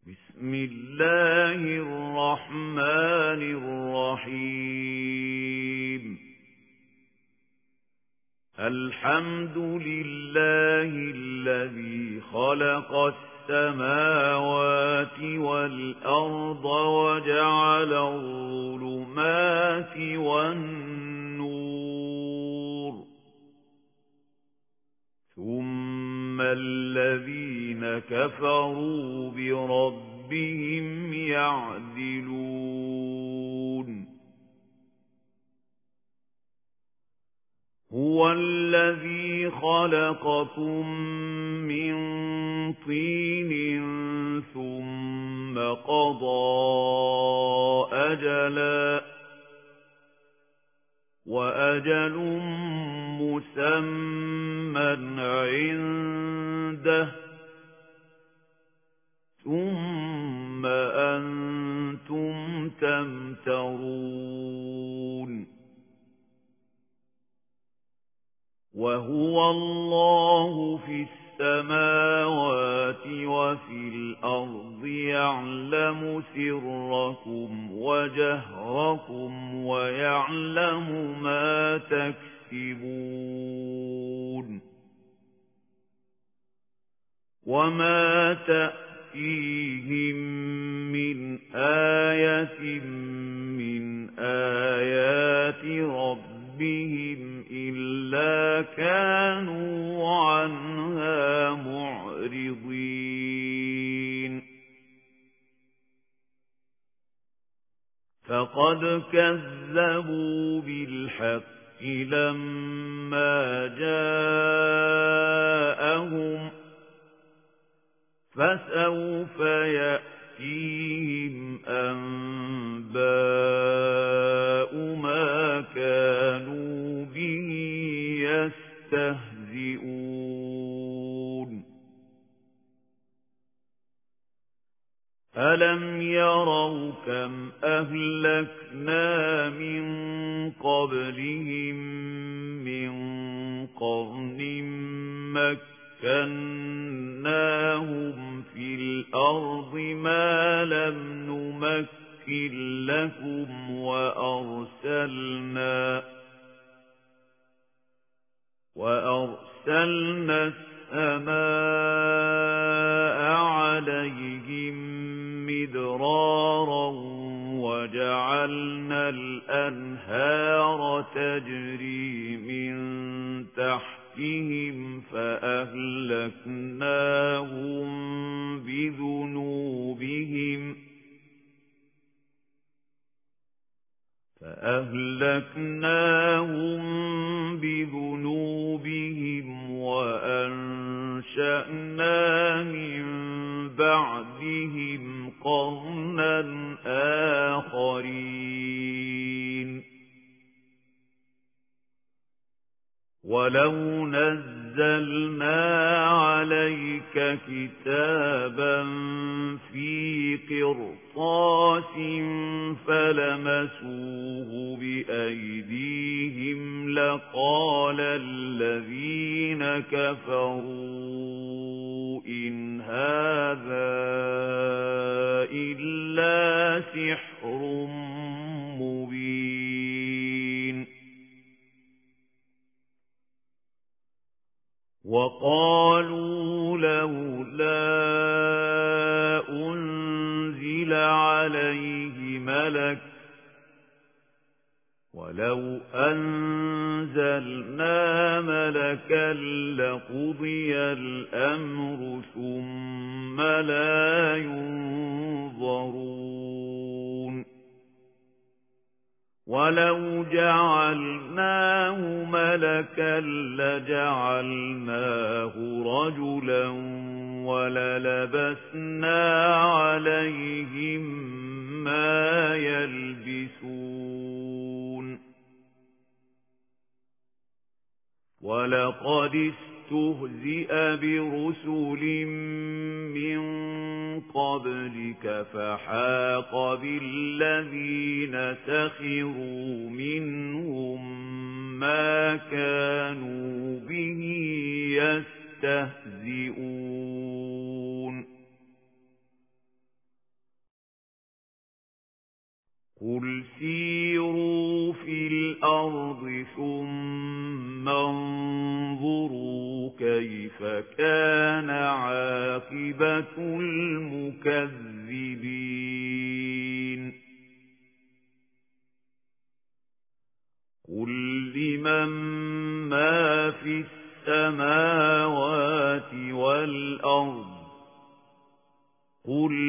بسم الله الرحمن الرحيم الحمد لله الذي خلق السماوات والأرض وجعل الظلمات والنور ثم الذين كفروا بربهم يعدلون هو الذي خلقكم من طين ثم قضى أجلا وأجل مسمى عنده ثم أنتم تمترون وهو الله في السماوات وفي الأرض يعلم سركم وجهركم ويعلم ما تكسبون وما تأتيهم من آية من آيات ربهم إلا كانوا عنها معرضين فقد كذبوا بالحق لما جاءهم فسوف يأتيهم أنباء ما كانوا به يستهزئون ألم يروا كم أهلكنا من قبلهم من قرن مكناهم في الأرض ما لم نمكن لكم وأرسلنا السماء عليهم مدرارا وجعلنا الأنهار تجري من تحتهم فأهلكناهم بذنوبهم وأنشأنا من بعدهم قرنا آخرين ولو نزلنا عليك كتابا في قرطاس فلمسوه بأيديهم لقال الذين كفروا إن هذا إلا سحر مبين وقالوا لولا أنزل عليه ملك ولو أنزلنا ملكا لقضي الأمر ثم لا ينظرون ولو جعلناه ملكا لجعلناه رجلا وللبسنا عليهم ما يلبسون ولقد استهزئ برسل من قبلك فحاق بالذين سخروا منهم ما كانوا به يستهزئون قُلْ سِيرُوا فِي الْأَرْضِ ثُمَّ انظُرُوا كَيْفَ كَانَ عَاقِبَةُ الْمُكَذِّبِينَ قُل لِّمَن مَّا فِي السَّمَاوَاتِ وَالْأَرْضِ قُل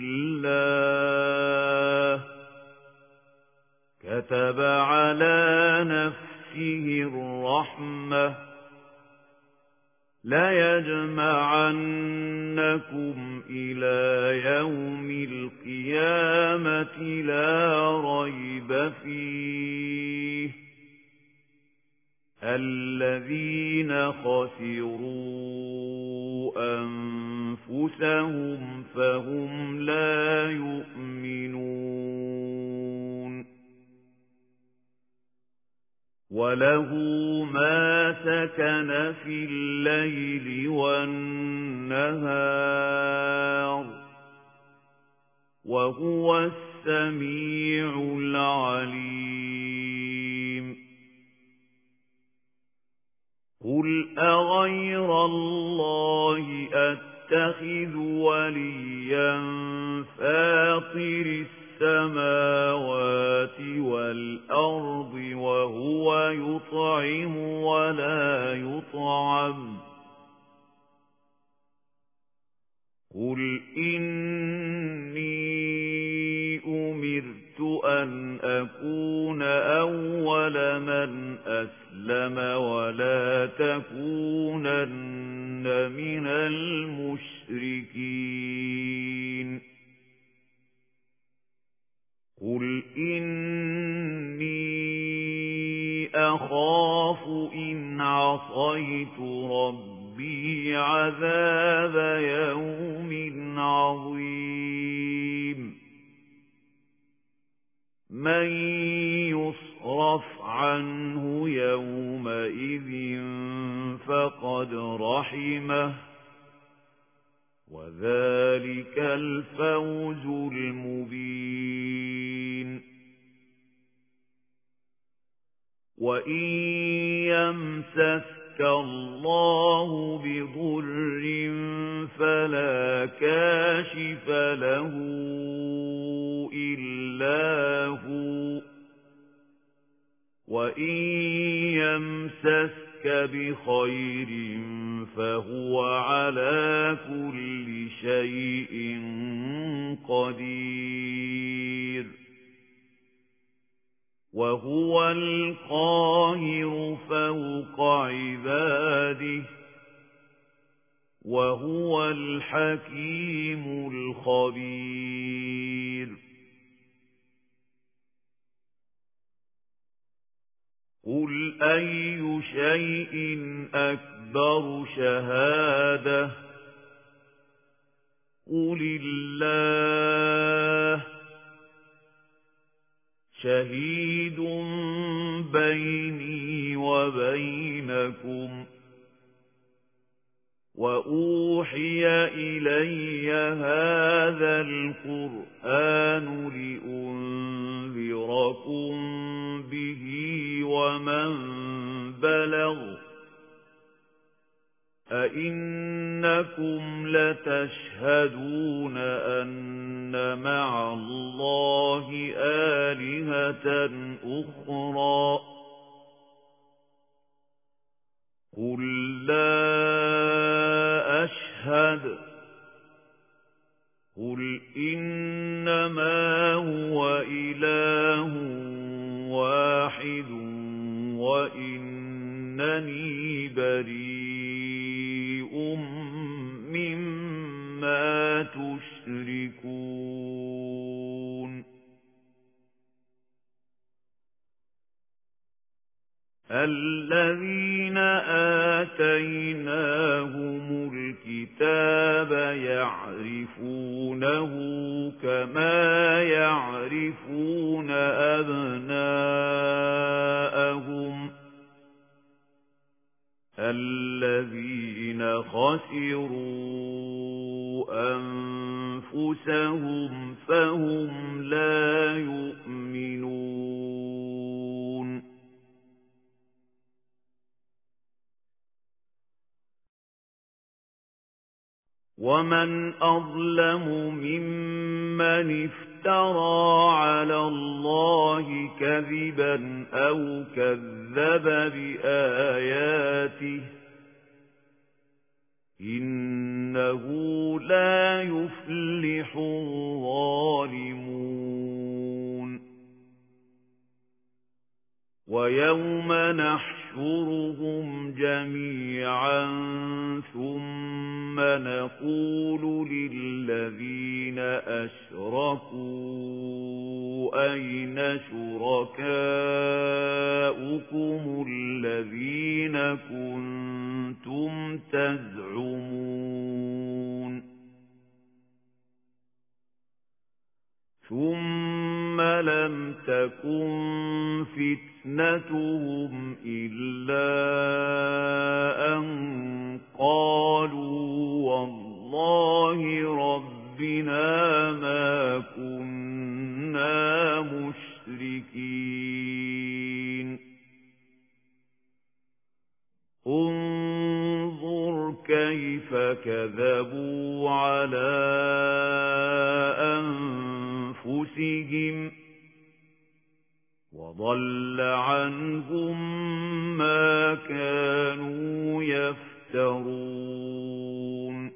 لِّلَّهِ كَتَبَ عَلَى نَفْسِهِ الرَّحْمَةَ لَيَجْمَعَنَّكُمْ إِلَى يَوْمِ الْقِيَامَةِ لَا رَيْبَ فِيهِ الَّذِينَ خَسِرُوا أَنفُسَهُمْ فَهُمْ لَا يُؤْمِنُونَ وَلَهُ مَا سَكَنَ فِي اللَّيْلِ وَالنَّهَارِ وَهُوَ السَّمِيعُ الْعَلِيمُ قُلْ أَغَيْرَ اللَّهِ أَتَّخِذُ وَلِيًّا فَاطِرِ السَّمَاوَاتِ وَالْأَرْضِ وَهُوَ يُطْعِمُ وَلَا يُطْعَمُ قُلْ إِنِّي أُمِرْتُ أَنْ أَكُونَ أَوَّلَ مَنْ أَسْلَمَ وَلَا تَكُونَنَّ مِنَ الْمُشْرِكِينَ قُلْ إِنِّي أَخَافُ إِنْ عَصَيْتُ رَبِّي عَذَابَ يَوْمٍ عَظِيمٍ مَنْ يُصْرَفْ عَنْهُ يَوْمَئِذٍ فَقَدْ رَحِمَهُ وَذَلِكَ الْفَوْزُ الْمُبِينُ وَإِنْ يَمْسَسْكَ اللَّهُ بِضُرٍّ فَلَا كَاشِفَ لَهُ إِلَّا هُوَ وَإِنْ يَمْسَسْكَ بِخَيْرٍ فَهُوَ عَلَى كُلِّ شَيْءٍ قَدِيرٌ وَهُوَ الْقَاهِرُ فَوْقَ عِبَادِهِ وَهُوَ الْحَكِيمُ الْخَبِيرُ قُلْ أَيُّ شَيْءٍ أَكْبَرُ شَهَادَةً قُلِ اللَّهُ شَهِيدٌ بَيْنِي وَبَيْنَكُمْ وَأُوحِيَ إِلَيَّ هَذَا الْقُرْآنُ لِأُنذِرَكُم بِهِ وَمَن بَلَغَ أَئِنَّكُمْ لَتَشْهَدُونَ أَنَّ مَعَ اللَّهِ آلِهَةً أُخْرَى قُل لَّا أَشْهَدُ قُلْ إِنَّمَا هُوَ إِلَٰهٌ وَاحِدٌ وَإِنَّنِي بَرِيءٌ مِّمَّا تُشْرِكُونَ الَّذِينَ آتَيْنَاهُمُ الْكِتَابَ يَعْرِفُونَهُ كَمَا يَعْرِفُونَ أَبْنَاءَهُمْ الَّذِينَ خَسِرُوا أَنفُسَهُمْ أنفسهم فهم لا يؤمنون ومن أظلم ممن افترى على الله كذبا أو كذب بآياته إنه لا يفلح الظالمون ويوم نحشرهم جميعا ثم نقول للذين أشركوا أين شركاؤكم الذين كنتم تزعمون ثم لم تكن فتنتهم إلا أن قالوا والله ربنا ما كنا مشركين انظر كيف كذبوا على أنفسهم وضل عنهم ما كانوا يفترون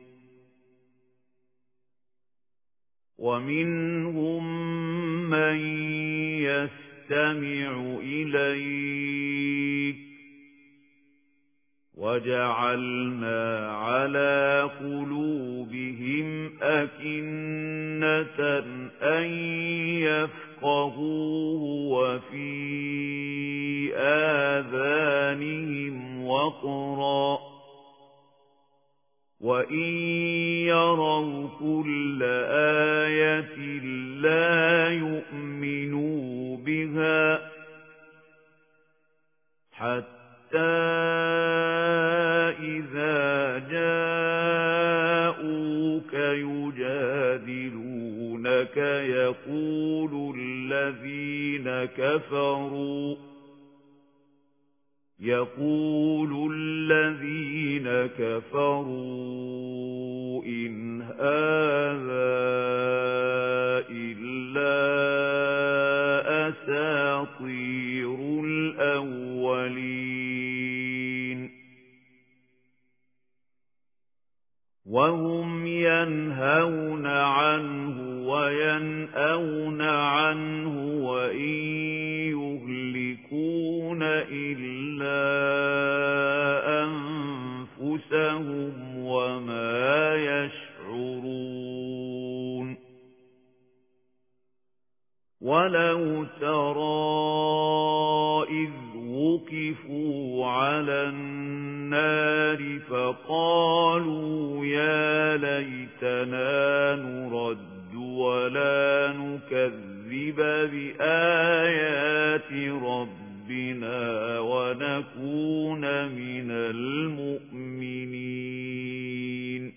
ومنهم من يستمع إليك وجعلنا على قلوبهم أكنة أن يفقهوه وفي آذانهم وقرا وإن يروا كل آية لا يؤمنوا بها حتى إذا جاءوك يجادلونك يقول الذين كفروا إن هذا إلا أساطير الأولين وهم ينهون عنه وينأون عنه وإن يهلكون إلا أنفسهم وما يشعرون ولو ترى إذ وقفوا على النار فقالوا يا ليتنا نرد ولا نكذب بآيات ربنا ونكون من المؤمنين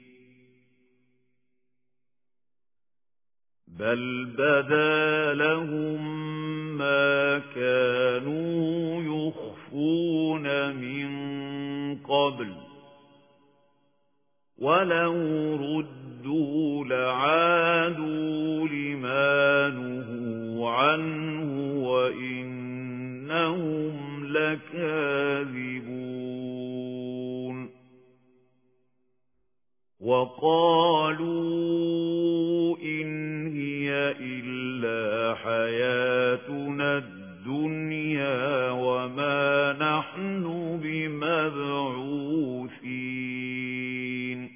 بل بدا لهم ما كانوا يخفون من قبل ولو ردوا لعادوا لما نهوا عنه وإنهم لكاذبون وقالوا إن هي إلا حياتنا الدنيا وما نحن بمبعوثين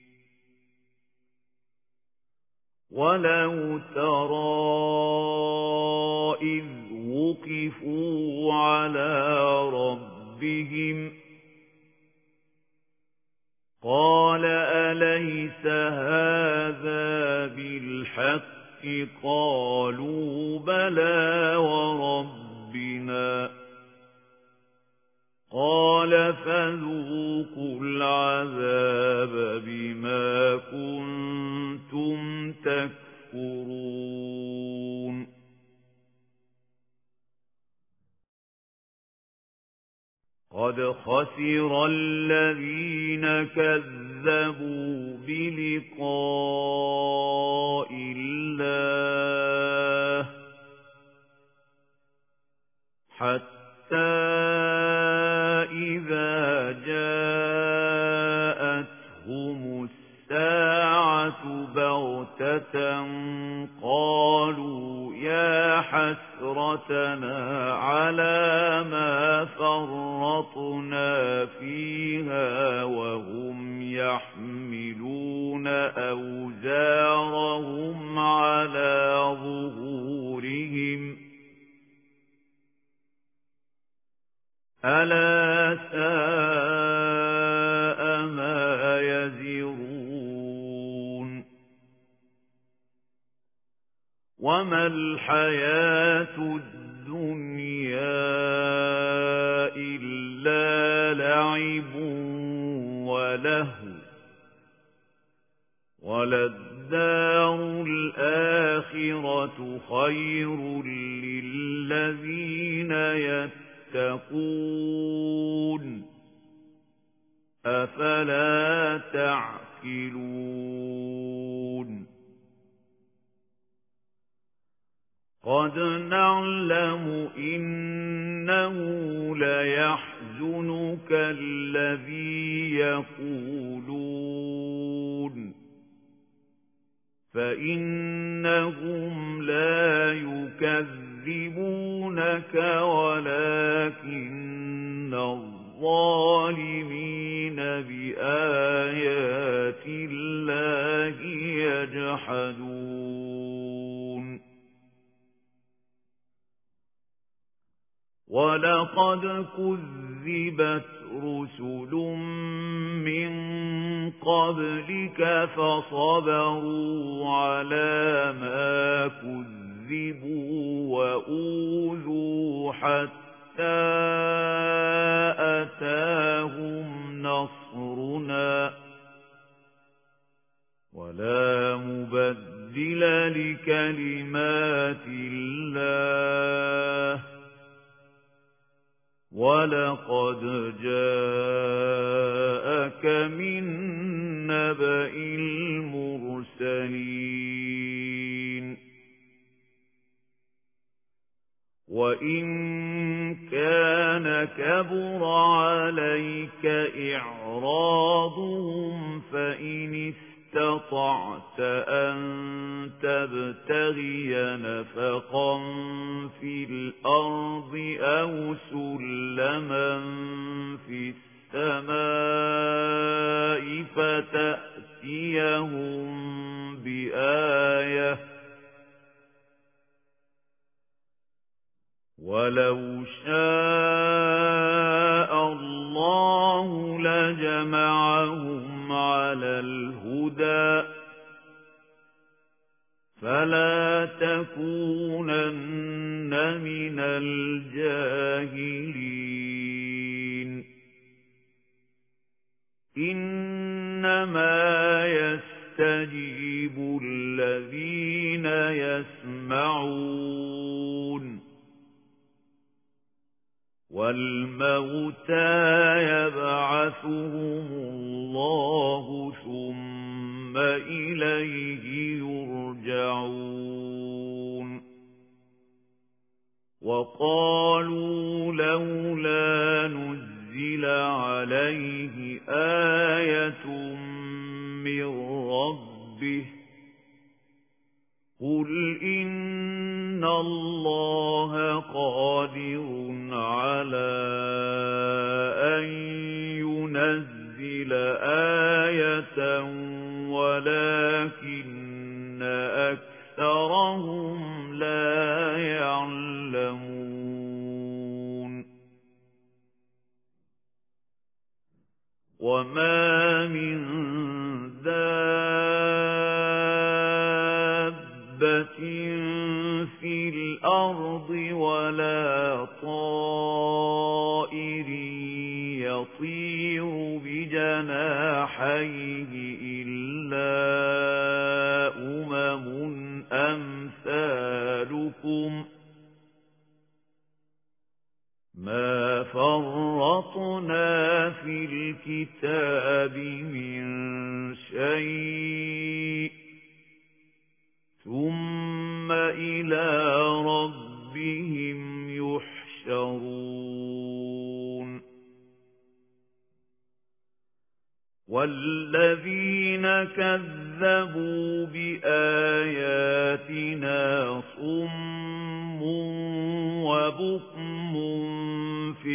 ولو ترى إذ وقفوا على ربهم قال أليس هذا بالحق قالوا بلى وربنا قال فذوقوا العذاب بما كنتم تكفرون قد خسر الذين كذبوا بلقاء الله حتى إذا جاءتهم الساعة بغتة قالوا يا حسرتنا على ما فرطنا فيها وهم يحملون أوزارهم على ظهورهم ألا ساء ما يزرون وما الحياة الدنيا إلا لعب ولهو وللدار الآخرة خير للذين يتقون أفلا تعقلون قد نعلم إنه ليحزنك الذي يقولون فإنهم لا يكذبونك ولكن الظالمين بآيات الله يجحدون ولقد كذبت رسل من قبلك فصبروا على ما كذبوا وأوذوا حتى أتاهم نصرنا ولا مبدل لكلمات الله ولقد جاءك من نبأ المرسلين وإن كان كبر عليك إعراضهم فإن استطعت أن تبتغي نفقا في الأرض أو سلما في السماء فتأتيهم بآية ولو شاء الله لجمعهم على الهدى فلا تكونن من الجاهلين إنما يستجيب الذين يسمعون والموتى يبعثهم الله ثم إليه يرجعون وقالوا لولا نزل عليه آية من ربه قل إن الله قادر على أن ينزل آية ولكن أكثرهم لا يعلمون وما من في الأرض ولا طائر جناحيه إلا أمثالكم ما فرطنا في الكتاب من شيء ثم إلى ربهم يحشرون والذين كذبوا بآياتنا صم وبكم في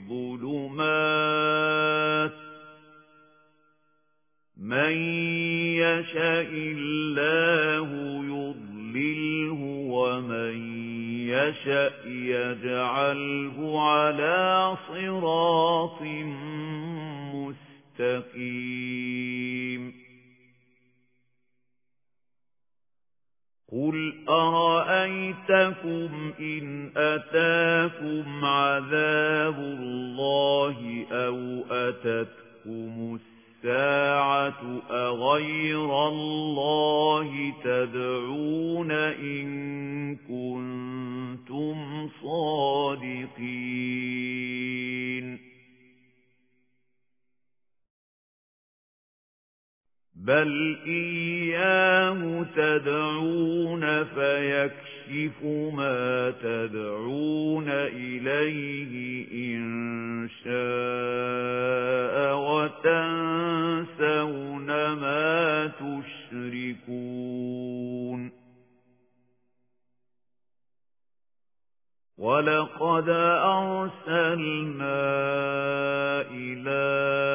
الظلمات من يشاء الله يضلله ومن يشاء يجعله على صراط مستقيم قل أرأيتكم إن أتاكم عذاب الله أو أتتكم الساعة أغير الله تدعون إن كنتم صادقين بل إياه تدعون فيكشف ما تدعون إليه إن شاء وتنسون ما تشركون ولقد أرسلنا إلى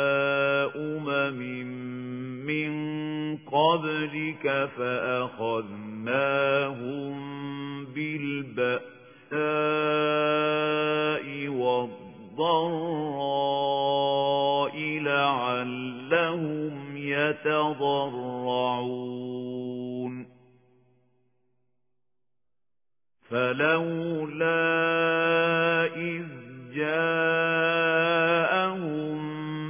من قبلك فأخذناهم بالبأساء والضراء لعلهم يتضرعون فلولا إذ جاءهم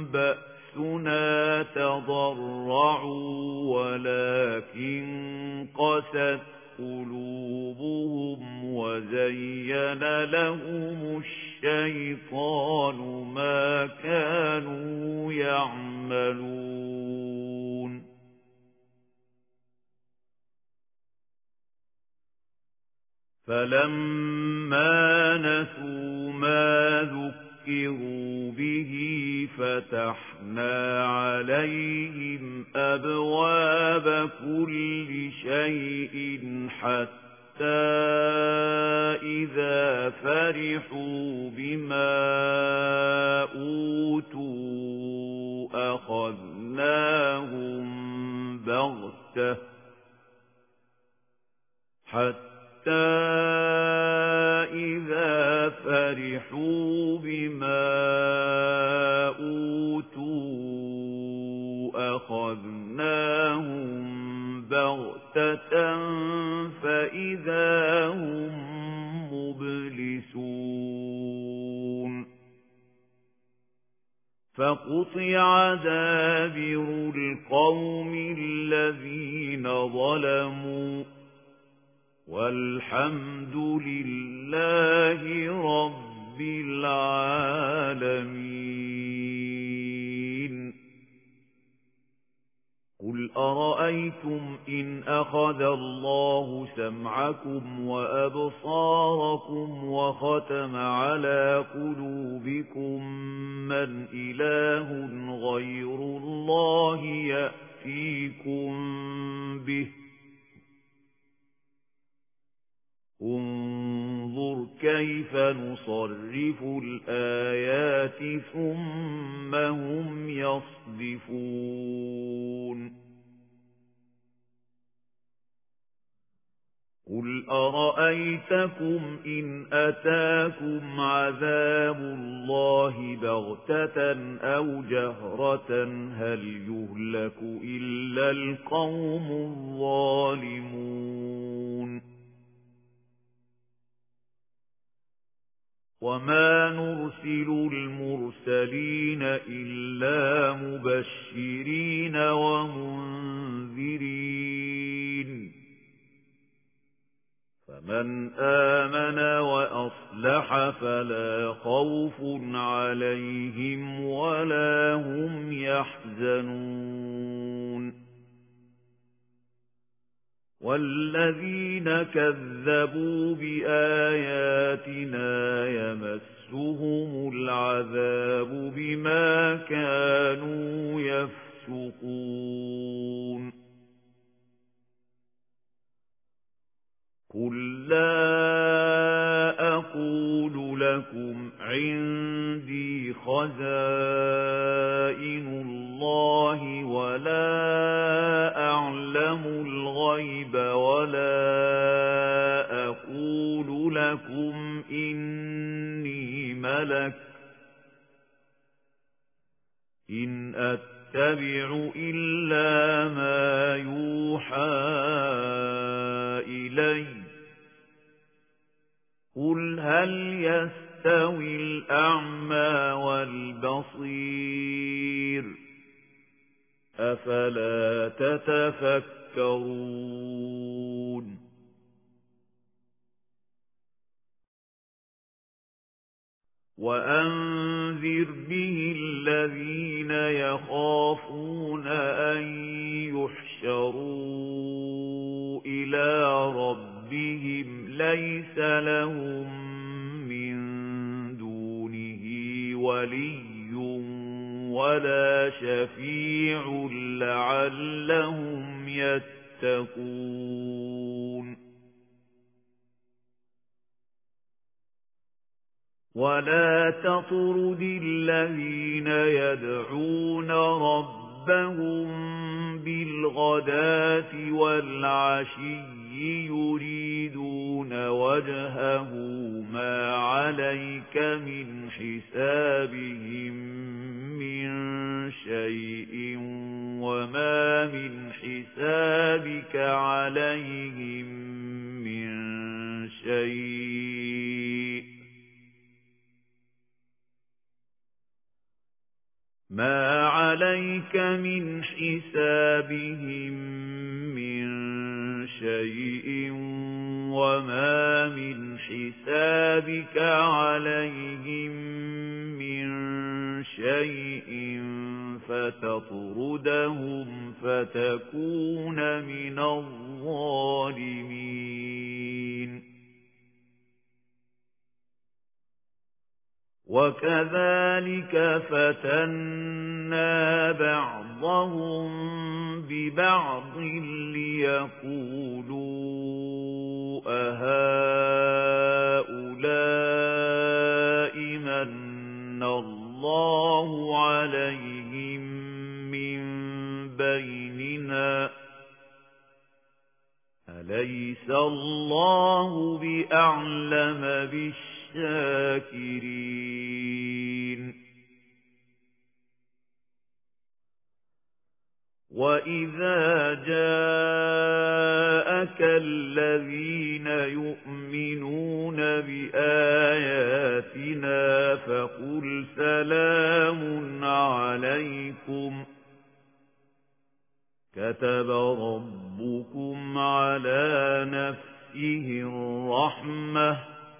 بأسنا تضرعوا ولكن قست قلوبهم وزين لهم الشيطان ما كانوا يعملون فلما نسوا ما ذكروا به فتحنا عليهم أبواب كل شيء حتى إذا فرحوا بما أوتوا أخذناهم بغتة إذا فرحوا بما أوتوا أخذناهم بغتة فإذا هم مبلسون فقطع دابر القوم الذين ظلموا والحمد لله رب العالمين قل أرأيتم إن أخذ الله سمعكم وأبصاركم وختم على قلوبكم من إله غير الله يأتيكم به انظر كيف نصرف الآيات ثم هم يصدفون قل أرأيتكم إن أتاكم عذاب الله بغتة أو جهرة هل يهلك إلا القوم الظالمون وَمَا نُرْسِلُ الْمُرْسَلِينَ إِلَّا مُبَشِّرِينَ وَمُنذِرِينَ فَمَنْ آمَنَ وَأَصْلَحَ فَلَا خَوْفٌ عَلَيْهِمْ وَلَا هُمْ يَحْزَنُونَ وَالَّذِينَ كَذَّبُوا بِآيَاتِنَا يَمَسُّهُمُ الْعَذَابُ بِمَا كَانُوا يَفْسُقُونَ قُل لَّا أَقُولُ لَكُمْ عِندِي خَزَائِنُ اللَّهِ وَلَا أَعْلَمُ الْغَيْبَ وَلَا أَقُولُ لَكُمْ إِنِّي مَلَكٌ إِنْ أَتَّبِعُ إِلَّا مَا يُوحَى إِلَيَّ قُلْ هَلْ يَسْتَوِي الْأَعْمَى وَالْبَصِيرُ أَفَلَا تَتَفَكَّرُونَ وَأَنذِرْ بِهِ الَّذِينَ يَخَافُونَ أَن يُحْشَرُوا إِلَى رَبِّهِمْ لَيْسَ لَهُم مِّن دُونِهِ وَلِيٌّ وَلَا شَفِيعٌ لَّعَلَّهُمْ يَتَّقُونَ وَلَا تَطْرُدِ الَّذِينَ يَدْعُونَ رَبَّهُم بِالْغَدَاةِ وَالْعَشِيِّ يُرِيدُونَ وَجْهَهُ مَا عَلَيْكَ مِنْ حِسَابِهِم مِّن شَيْءٍ وَمَا مِنْ حِسَابِكَ عَلَيْهِم مِّن شَيْءٍ مَا عَلَيْكَ مِنْ حِسَابِهِمْ مِنْ شَيْءٍ وَمَا مِنْ حِسَابِكَ عَلَيْهِمْ مِنْ شَيْءٍ فَتَطْرُدَهُمْ فَتَكُونَ مِنَ الظَّالِمِينَ وَكَذَلِكَ فَتَنَّا بَعْضَهُم بِبَعْضٍ لِيَقُولُوا أَهَؤُلَاءِ مَنَّ اللَّهُ عَلَيْهِمْ مِنْ بَيْنِنَا أَلَيْسَ اللَّهُ بِأَعْلَمَ بِالشَّاكِرِينَ وَإِذَا جَاءَكَ الَّذِينَ يُؤْمِنُونَ بِآيَاتِنَا فَقُلْ سَلَامٌ عَلَيْكُمْ كَتَبَ رَبُّكُمْ عَلَى نَفْسِهِ الرَّحْمَةَ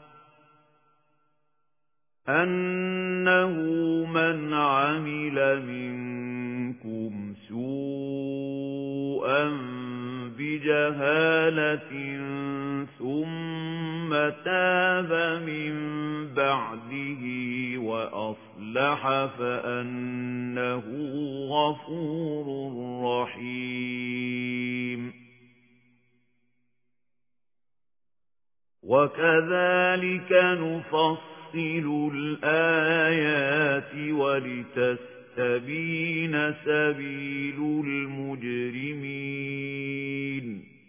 أَنَّهُ مَنْ عَمِلَ مِنكُمْ سُوءًا بِجَهَالَةٍ ثُمَّ تَابَ مِنْ بَعْدِهِ وَأَصْلَحَ فَأَنَّهُ غَفُورٌ رَحِيمٌ وَكَذَلِكَ نُفَصِّلُ الْآيَاتِ وَلِتَسْتَبِينَ سَبِيلُ الْمُجْرِمِينَ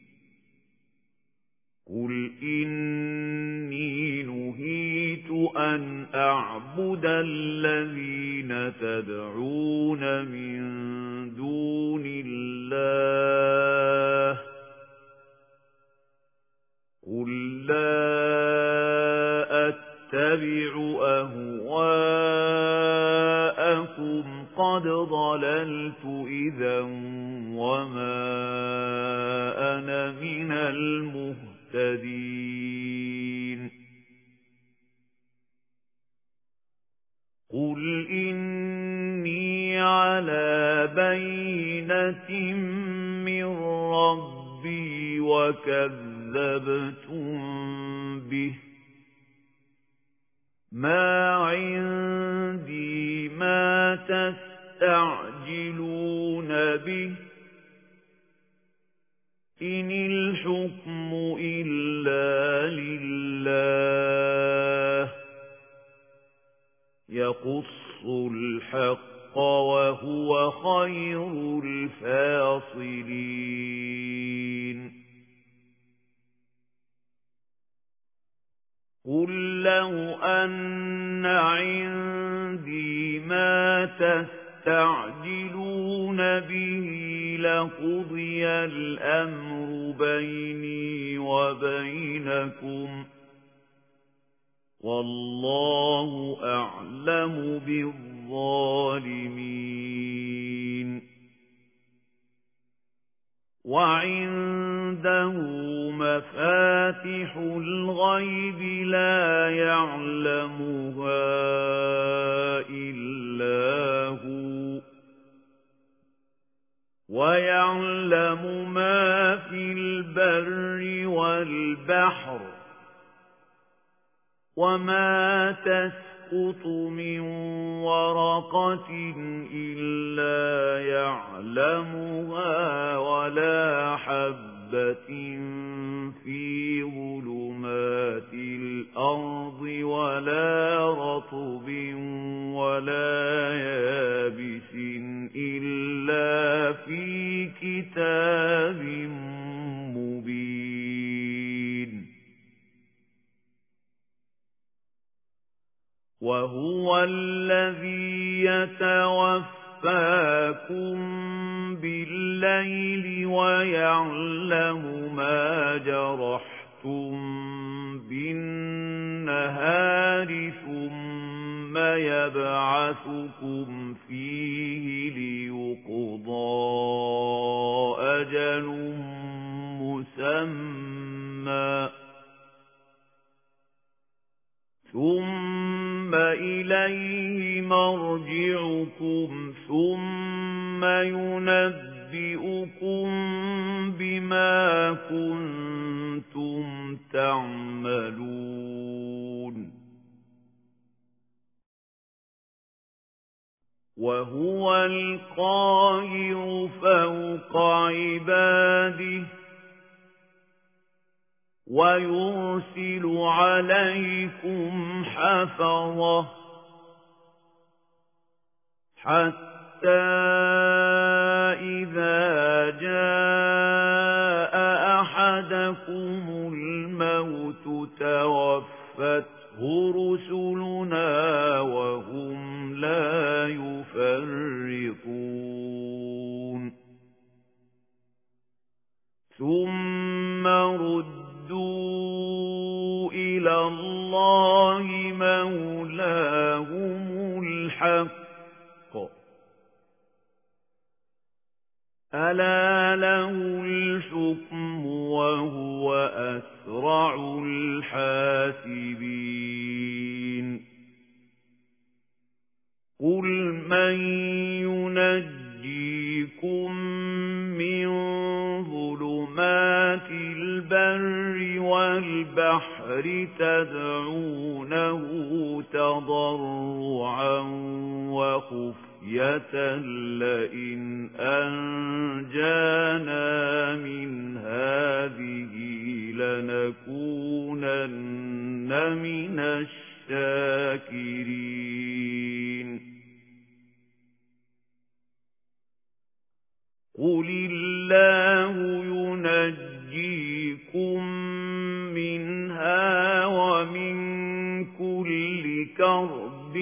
قُلْ إِنِّي نُهِيتُ أَنْ أَعْبُدَ الَّذِينَ تَدْعُونَ مِن دُونِ اللَّهِ قُل لَّا أتبع أهواءكم قد ضللت إذا وما أنا من المهتدين قل إني على بينة من ربي وكذبتم به ما عندي ما تستعجلون به إن الحكم إلا لله يقص الحق وهو خير الفاصلين قل لو أن عندي ما تستعجلون به لقضي الأمر بيني وبينكم والله أعلم بالظالمين وعنده مفاتح الغيب لا يعلمها إلا هو ويعلم ما في البر والبحر وما تسقط من ورقة إلا يعلمها ولا حبة في ظلمات الأرض ولا رطب ولا يابس إلا في كتاب مبين وهو الذي يتوفاكم بالليل ويعلم ما جرحتم بالنهار ثم يبعثكم فيه ليقضى أجل مسمى ثم إليه مرجعكم ثم ينبئكم بما كنتم تعملون وهو القاهر فوق عباده ويرسل عليكم حفظة حتى إذا جاء أحدكم الموت توفته رسلنا وهم لا يفرطون ثم ردوا إلى الله مولاهم الحق ألا له الحكم وهو أسرع الحاسبين قل من ينجيكم من ظلمات البر والبحر تدعونه تضرعا وخفية لئن أنجانا من هذه لنكونن من الشاكرين قل الله ينجيكم منها ومن كل كرب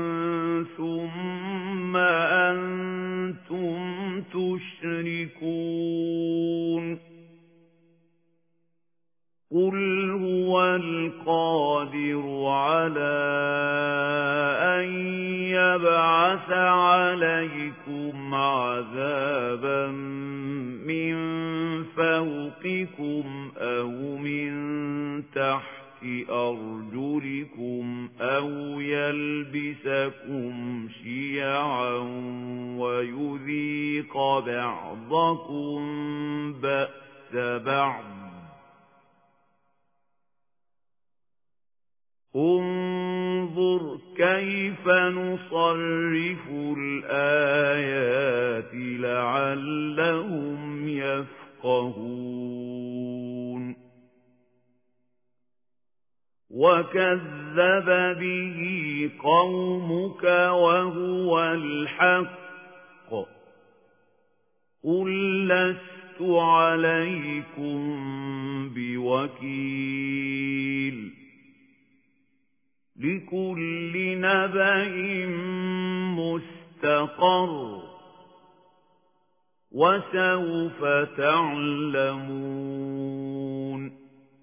ثم أنتم تشركون قل هو القادر على عَلَى أَن يَبْعَثَ عَلَيْكُمْ عَذَابًا مِّن فَوْقِكُمْ أَوْ مِن تَحْتِ أَرْجُلِكُمْ أَوْ يَلْبِسَكُمْ شِيَعًا وَيُذِيقَ بَعْضَكُم بَأْسَ بَعْضٍ انظُرْ كَيْفَ نُصَرِّفُ الْآيَاتِ لَعَلَّهُمْ يَفْقَهُونَ وَكَذَّبَ بِهِ قَوْمُكَ وَهُوَ الْحَقُّ قُل لَّسْتُ عَلَيْكُمْ بِوَكِيلٍ لِكُلِّ نَبَإٍ مُسْتَقَرٌّ وَسَوْفَ تَعْلَمُونَ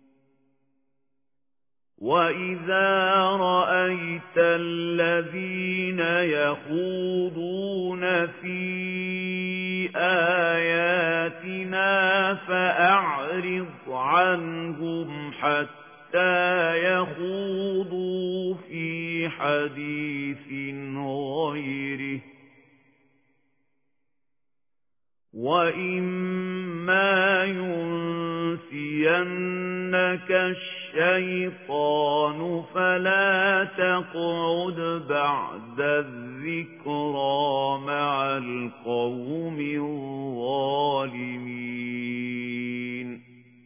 وَإِذَا رَأَيْتَ الَّذِينَ يَخُوضُونَ فِي آيَاتِنَا فَأَعْرِضْ عَنْهُمْ حَتَّى يَخُوضُوا فِي حَدِيثٍ غَيْرِهِ وَإِمَّا يُنْسِيَنَّكَ الشَّيْطَانُ فَلَا تَقْعُدْ بَعْدَ الذِّكْرَىٰ مَعَ الْقَوْمِ الظَّالِمِينَ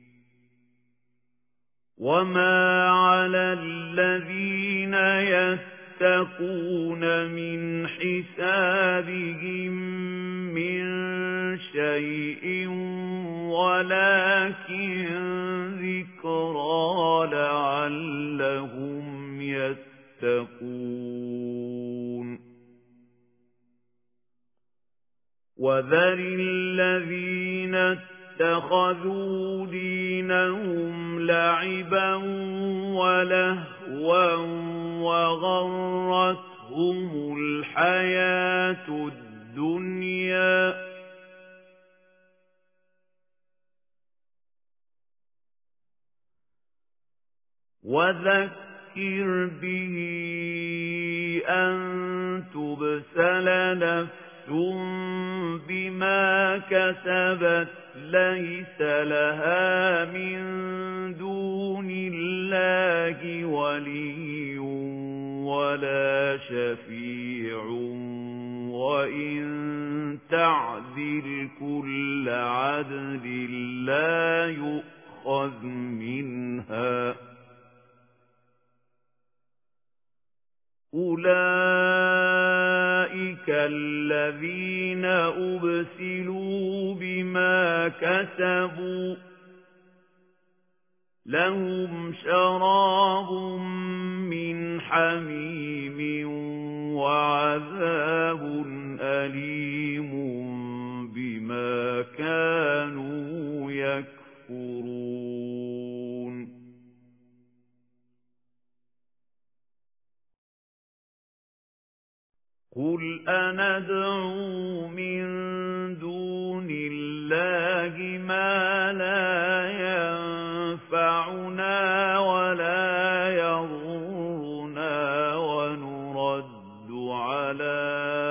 وَمَا عَلَى الَّذِينَ يَتَّقُونَ مِنْ حِسَابِهِمْ مِنْ شَيْءٍ وَلَكِنْ ذِكْرَىٰ لَعَلَّهُمْ يَتَّقُونَ وَذَرِ الَّذِينَ اتَّخَذُوا دِينَهُمْ لَعِبًا وَلَهْوًا وَغَرَّتْهُمُ الْحَيَاةُ الدُّنْيَا وَذَكِّرْ بِهِ أَن تُبْسَلَ نَفْسٌ بِمَا كَسَبَتْ لَيْسَ لَهَا مِن دُونِ اللَّهِ وَلِيٌّ وَلَا شَفِيعٌ وَإِن تَعْدِلْ كُلَّ عَدْلٍ لَّا يُؤْخَذْ مِنْهَا أُولَئِكَ الَّذِينَ أُبْسِلُوا بِمَا كَسَبُوا لَهُمْ شَرَابٌ مِّنْ حَمِيمٍ وَعَذَابٌ أَلِيمٌ بِمَا كَانُوا يَكْفُرُونَ قُلْ أَنَدْعُو مِن دُونِ اللَّهِ مَا لَا يَنفَعُنَا وَلَا يَضُرُّنَا وَنُرَدُّ عَلَى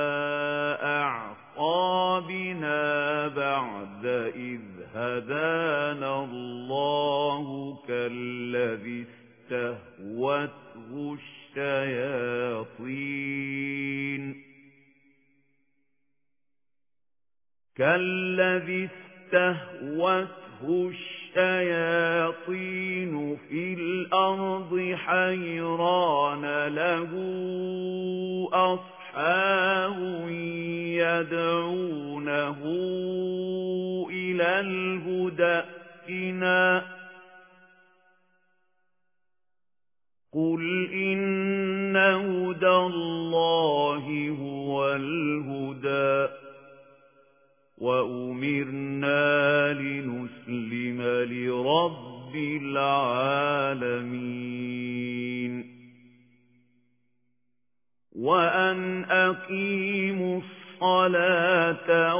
أَعْقَابِنَا بَعْدَ إِذْ هَدَانَا اللَّهُ كَالَّذِي اسْتَهْوَتْهُ الشَّيَاطِينُ فِي الْأَرْضِ حَيْرَانَ لَهُ أَصْحَابٌ يَدْعُونَهُ إِلَى الْهُدى ائْتِنَا قُلْ إِنَّ هُدَى اللَّهِ هُوَ الْهُدَى وَأُمِرْنَا لِنُسْلِمَ لِرَبِّ الْعَالَمِينَ وأن أقيموا الصلاة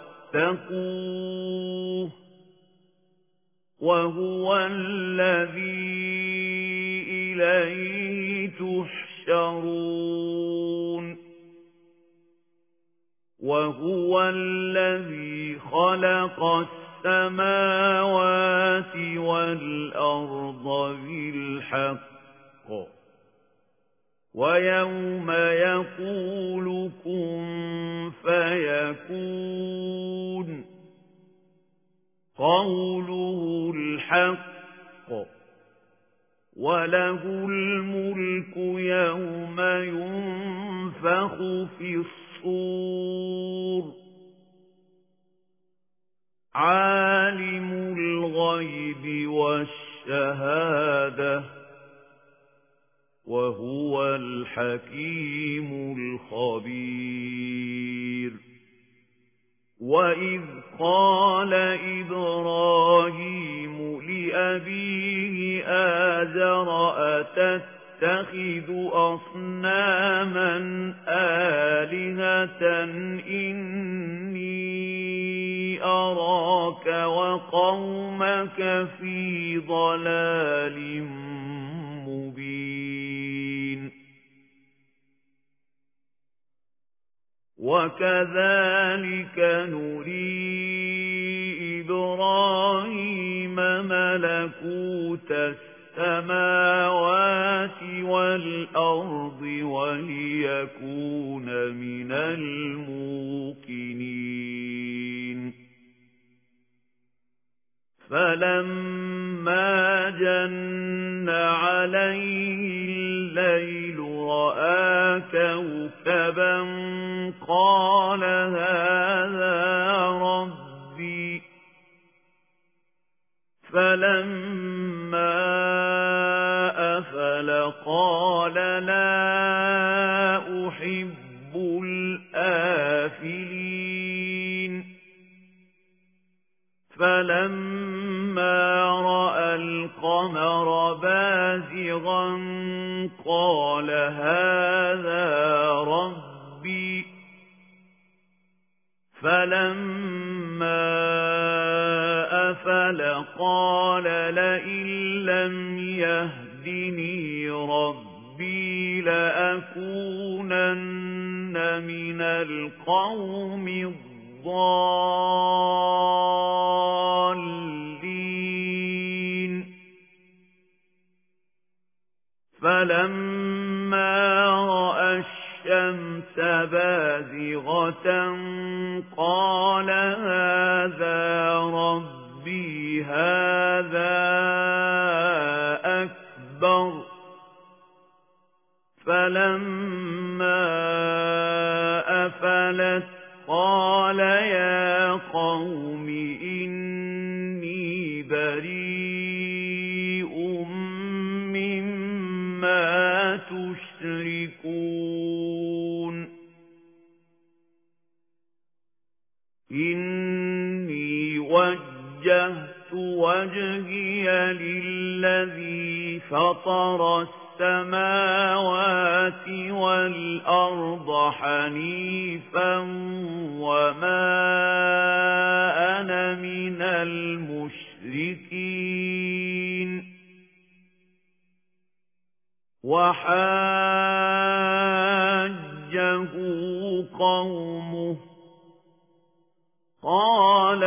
واتقوه وهو الذي إليه تحشرون وهو الذي خلق السماوات والأرض بالحق ويوم يقول كن فيكون قوله الحق وله الملك يوم ينفخ في الصور عالم الغيب والشهادة وهو الحكيم الخبير وإذ قال إبراهيم لأبيه آزر أتتخذ أصناما آلهة إني أراك وقومك في ضلال مبين وكذلك نري إبراهيم ملكوت السماوات والأرض وليكون من الموقنين فلما جن عليه الليل رأى كوكبا قال هذا ربي فلما أفل قال لا أحب الآفلين فلما رأى القمر بازغا قال هذا ربي فلما أفل قال لئن لم يهدني ربي لأكونن من القوم الضالين فلما رأى الشمس بازغة قال هذا ربي هذا أكبر فلما أفلت قال يا قوم إني بريء مما تشركون إني وجهت وجهي للذي فطر السماوات والأرض حنيفا وما أنا من المشركين وحاجه قومه قال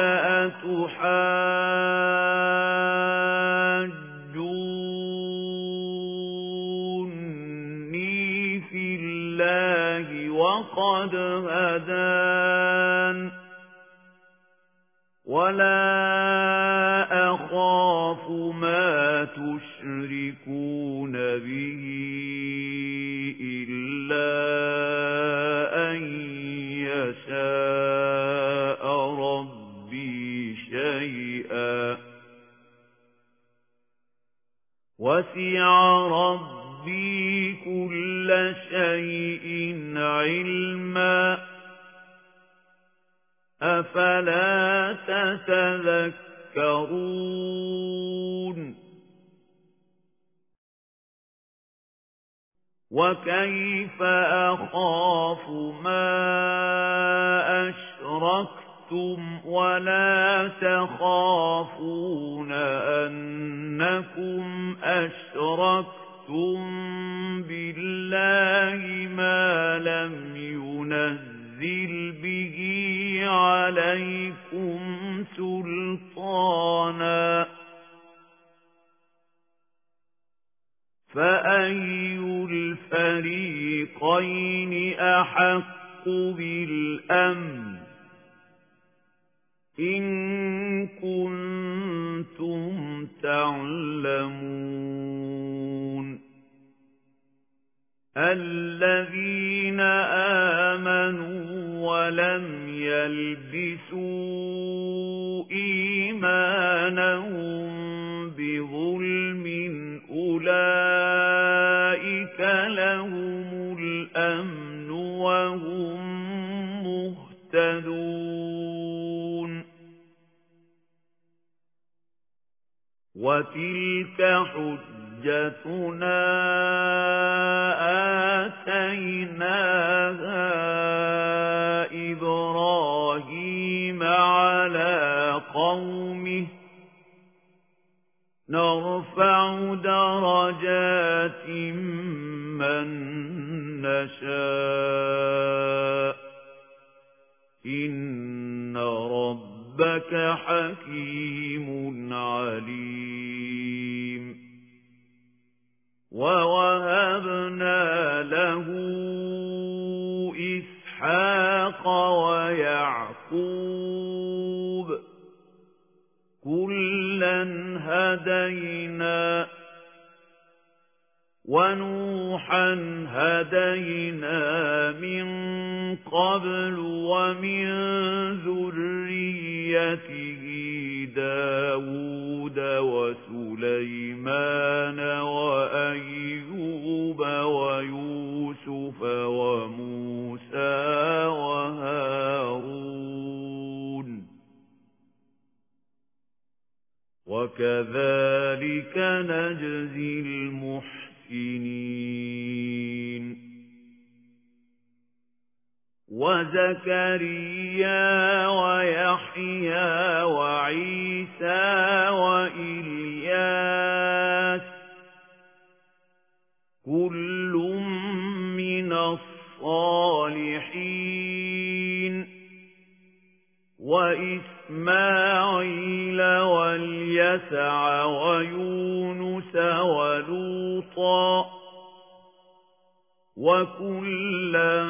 أتحاجوني في الله وقد هدان ولا أخاف ما تشركون به إلا أن يشاء ربي شيئا وسع ربي كل شيء علما أفلا تتذكرون وكيف أخاف ما أشركتم ولا تخافون أنكم أشركتم بالله ما لم ينزل به عليكم سلطانا فأي الفريقين أحق بالأمن إن كنتم تعلمون الذين آمنوا ولم يلبسوا إيمانهم بظلم أولئك لهم الأمن وهم مهتدون وتلك حجتنا آتيناها إبراهيم على قومه نرفع درجات من نشاء إن ربك حكيم عليم ووهبنا له إسحاق ويعقوب كلا هدينا ونوحا هدينا من قبل ومن ذريته داود وسليمان وأيوب ويوسف وموسى وهارون وكذلك نجزي المحسنين وزكريا ويحيى وعيسى وإلياس كل من الصالحين وإسماعيل واليسع ويونس ولوطا وكلا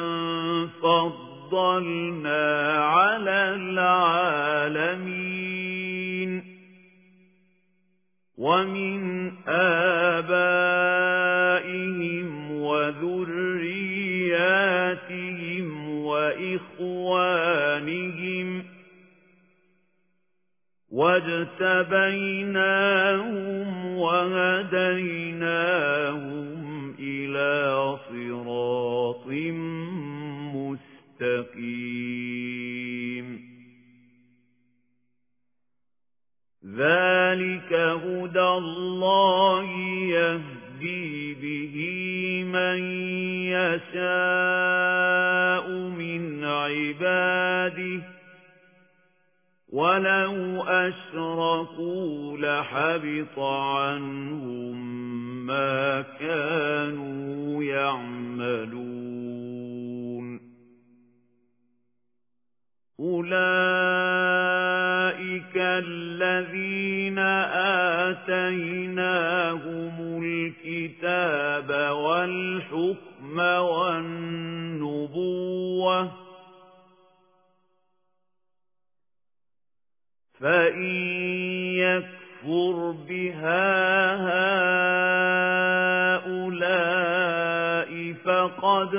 فضلنا على العالمين ومن آبائهم وذرياتهم وإخوانهم واجتبيناهم وهديناهم إلى صراط مستقيم ذلك هدى الله يهدي به من يشاء من عباده ولو أشركوا لحبط عنهم ما كانوا يعملون أولئك الذين آتيناهم الكتاب والحكم والنبوة فإن يكفر بها هؤلاء فقد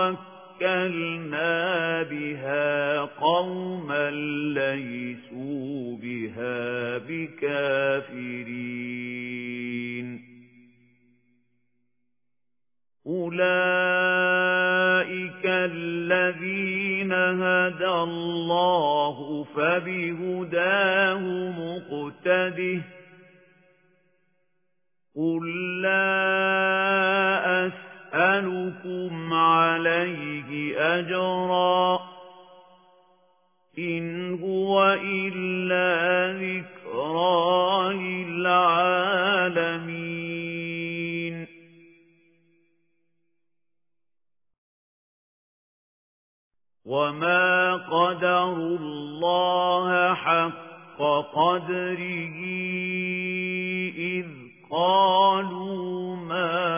وكلنا بها قوما ليسوا بها بكافرين أولئك الذين هدى الله فبهداه مقتده قل لا أسألكم وما قدروا الله حق قدره إذ قالوا ما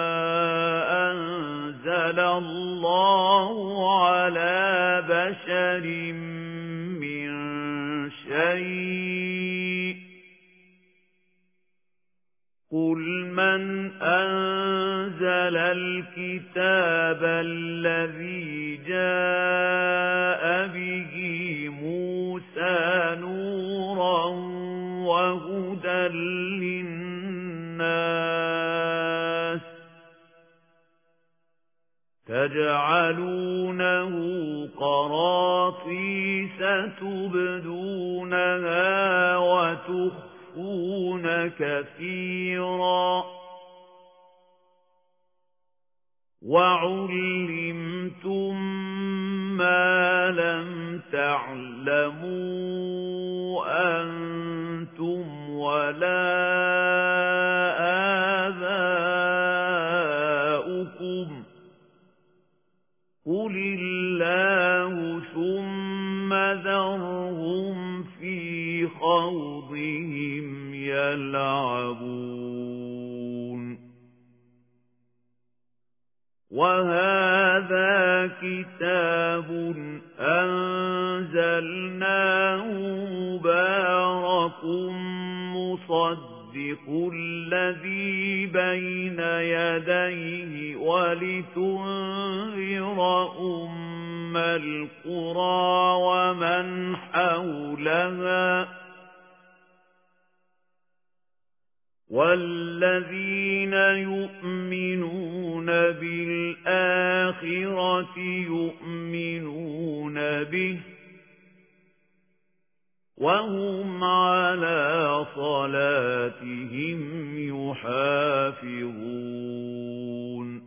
أنزل الله على بشر من شيء قل من أنزل الكتاب الذي جاء به موسى نورا وهدى للناس تجعلونه قراطيس تبدونها وتخفون كثيرا وعلمتم ما لم تعلموا أنتم ولا آباؤكم قل الله ثم ذرهم في خوضهم يلعبون وهذا كتاب أنزلناه مبارك مصدق الذي بين يديه ولتنذر أم القرى ومن حولها والذين يؤمنون بالآخرة يؤمنون به وهم على صلاتهم يحافظون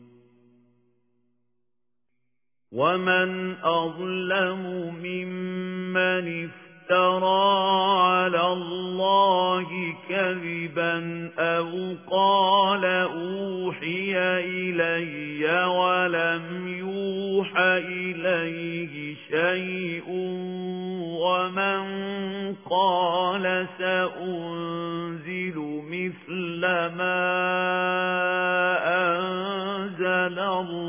ومن أظلم ممن افترى على الله كذبا أو قال أوحي إلي ولم يوح إليه شيء ومن قال سأنزل مثل ما أنزل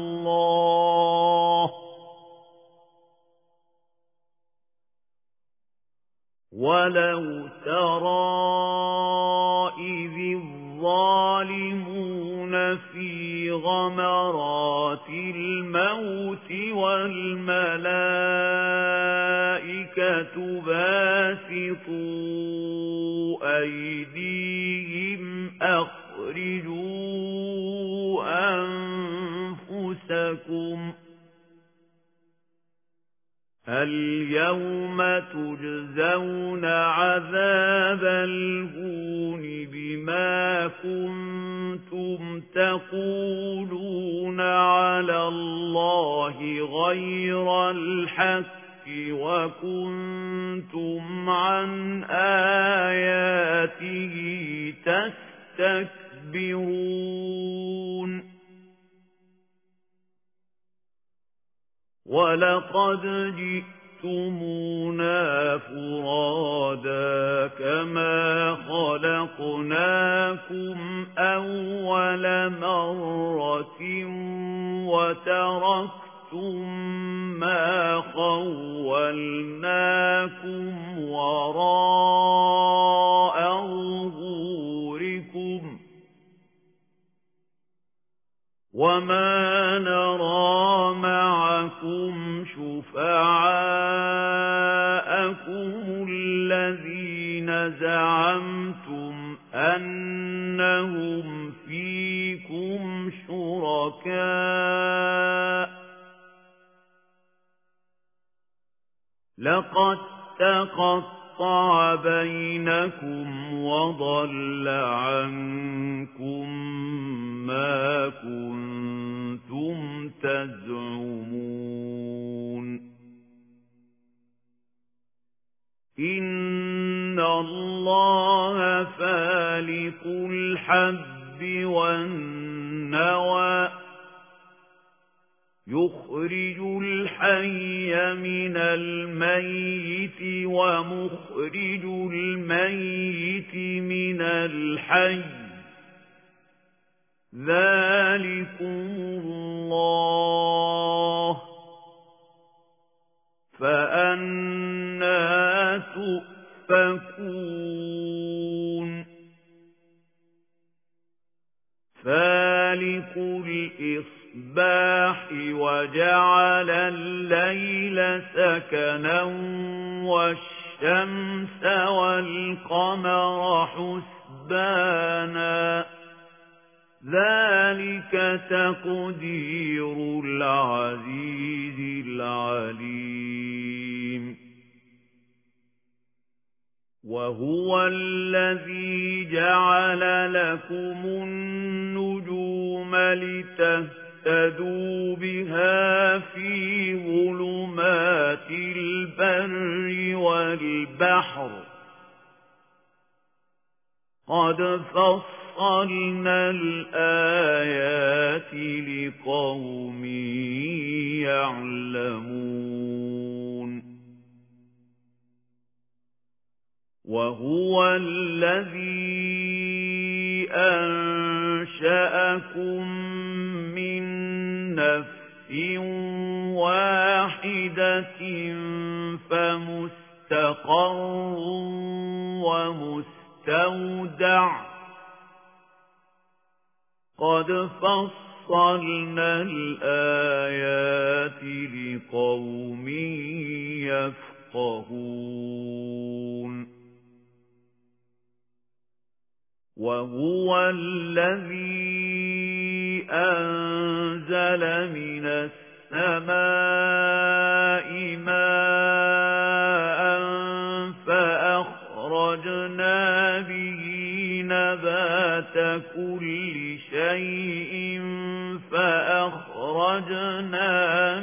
الله ولو ترى إذ الظالمون في غمرات الموت والملائكة باسطوا أيديهم أخرجوا أنفسكم اليوم تجزون عذاب الهون بما كنتم تقولون على الله غير الحق وكنتم عن آياته تستكبرون ولقد جئتمونا فرادا كما خلقناكم أول مرة وتركتم ما خولناكم وراء ظهوركم وما نرى معكم شفعاءكم الذين زعمتم أنهم فيكم شركاء لقد تقطع بينكم وضل عنكم ما كنتم تزعمون إن الله فالق الحب والنوى يخرج الحي من الميت ومخرج الميت من الحي ذلكم الله فأنى تؤفكون فالق الإصباح وجعل الليل سكنا والشمس والقمر حسبانا ذلك تقدير العزيز العليم وهو الذي جعل لكم النجوم لتهتدوا بها في ظلمات البر والبحر قد فصلنا الآيات لقوم يعلمون وهو الذي أنشأكم من نفس واحدة فمستقر ومستودع قد فصلنا الآيات لقوم يفقهون وهو الذي أنزل من السماء ماء فأخرجنا به نبات كل شيء فأخرجنا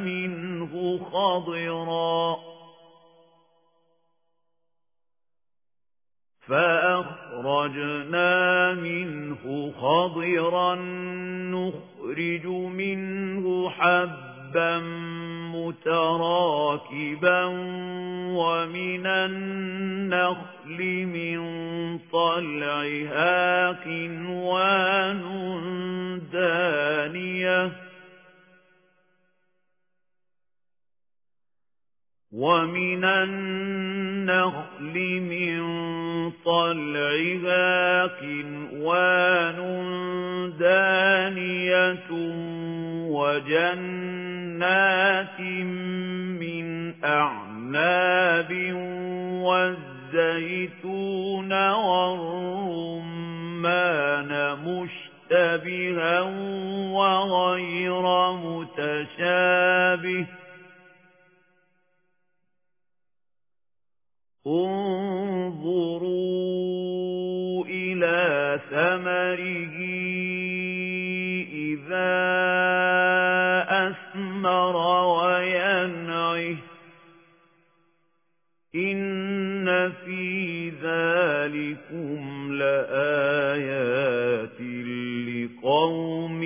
منه خضرا نخرج منه حبا متراكبا ومن النخل من طلعها قنوان دانية ومن النخل من طلعها قنوان دانية وجنات من أعناب والزيتون والرمان مشتبها وغير متشابه انظروا إلى ثمره إذا أثمر وينعه إن في ذلكم لآيات لقوم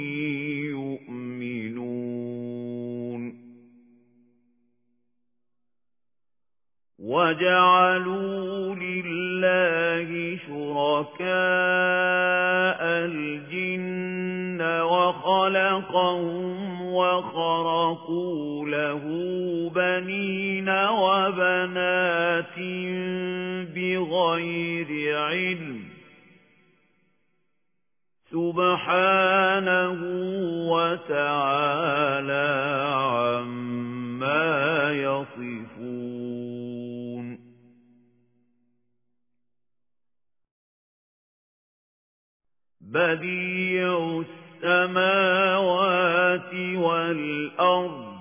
يؤمنون وجعلوا لله شركاء الجن وخلقهم وخرقوا له بنين وبنات بغير علم سبحانه وتعالى عما يصفون بديع السماوات والأرض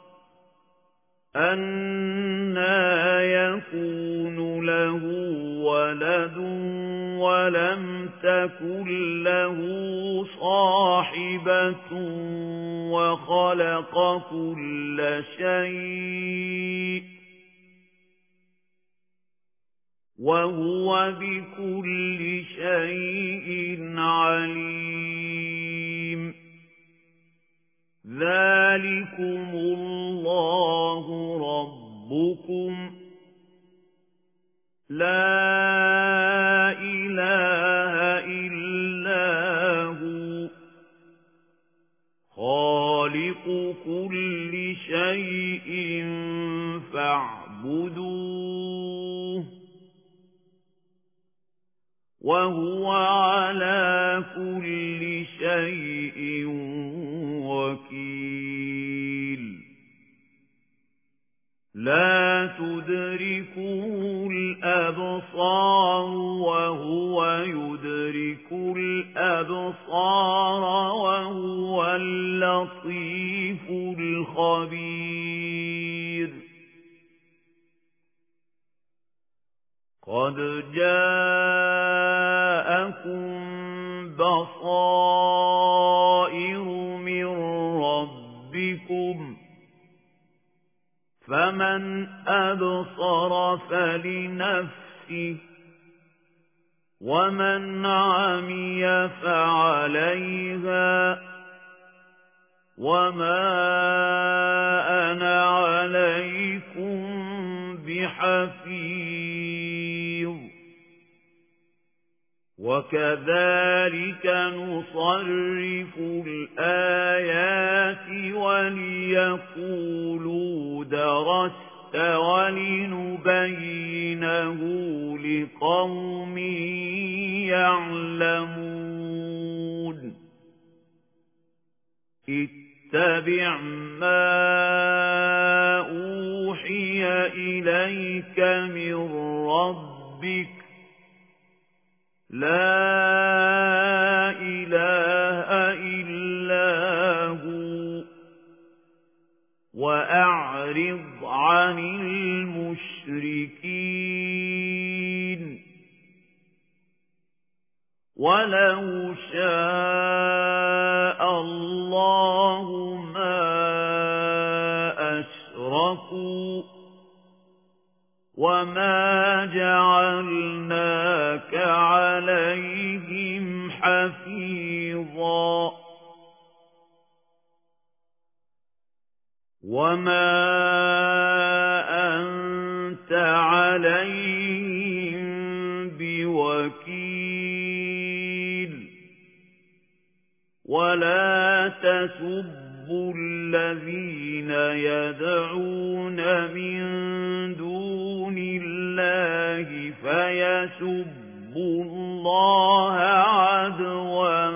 أنى يكون له ولد ولم تكن له صاحبة وخلق كل شيء وهو بكل شيء عليم ذلك والأبصار وهو اللطيف الخبير قد جاءكم بصائر من ربكم فمن أبصر فلنفسه ومن عمي فعليها وما أنا عليكم بحفيظ وكذلك نصرف الآيات وليقولوا درست ولنبينه لقوم يعلمون اتبع ما أوحي إليك من ربك لا إله إلا هو وأعرض عن المشركين ولو شاء الله ما أشركوا وما جعلناك عليهم حفيظا وما أنت عليهم بوكيل ولا تسبوا الذين يدعون من دون الله فيسبوا الله عدوا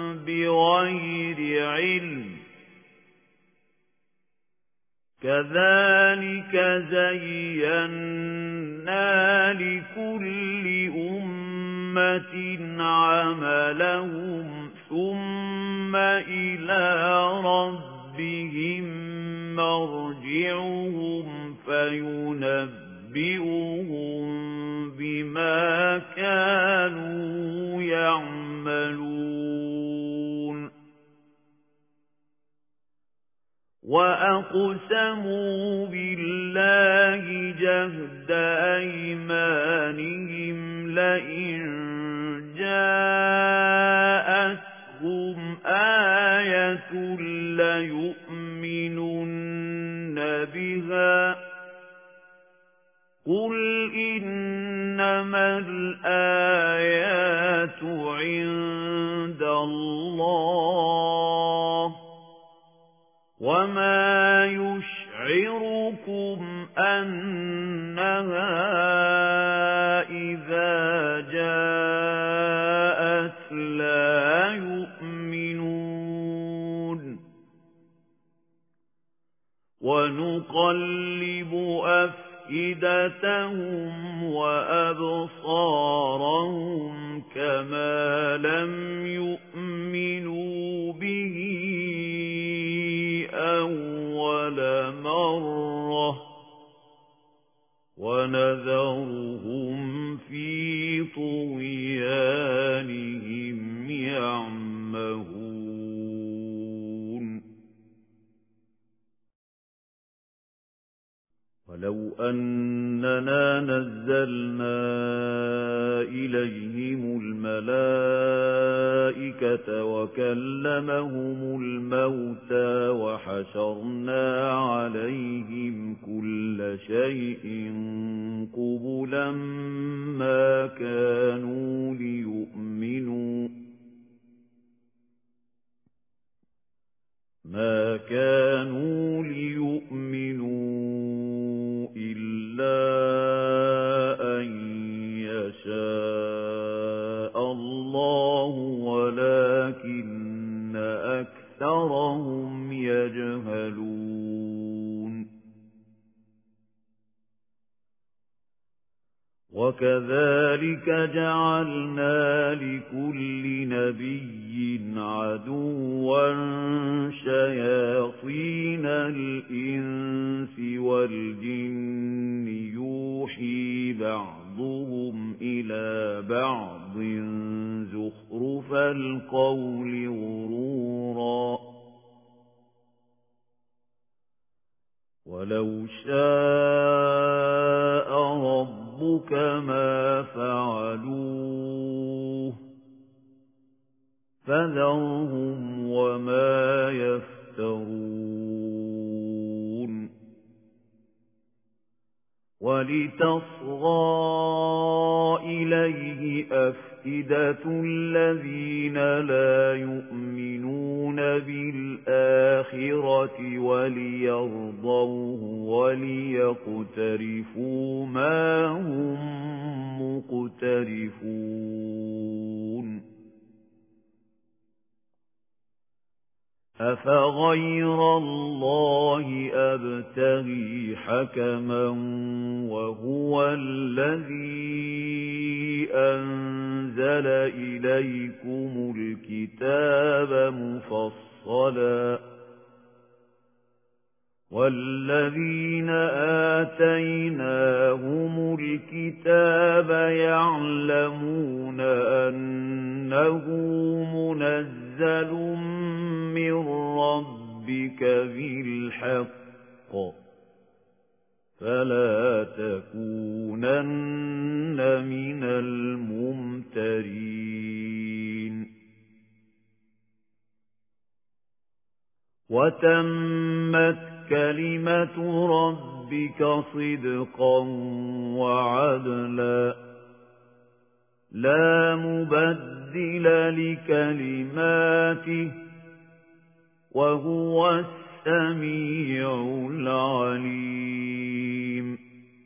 بغير علم كذلك زينا لكل أمة عملهم ثم إلى ربهم مرجعهم فينبئهم بما كانوا يعملون وأقسموا بالله جهد أيمانهم لئن جاءتهم آية ليؤمنن بها قل إنما الآيات عند الله وما يشعركم أنها إذا جاءت لا يؤمنون ونقلب أفئدتهم وأبصارهم كما لم يؤمنوا به أول مرة ونذرهم في طغيانهم يعمهون ولو أننا نزلنا إليهم الملائكة وكلمهم الموتى وحشرنا عليهم كل شيء قبلا ما كانوا ليؤمنوا إلا أن يشاء الله ولكن أكثرهم يجهلون وكذلك جعلنا لكل نبي عدوا شياطين الإنس والجن يوحي بعضهم إلى بعض زخرف القول غرورا ولو شاء ربك ما فعلوه فذرهم وما يفترون ولتصغى إليه أفئدة الذين لا يؤمنون بالآخرة وليرضوه وليقترفوا ما هم مقترفون أفغير الله أبتغي حكما وهو الذي أنزل إليكم الكتاب مفصلا والذين آتيناهم الكتاب يعلمون أنه منزل من ربك بالحق فلا تكونن من الممترين وتمت كلمة ربك صدقا وعدلا لا مبدل لكلماته وهو السميع العليم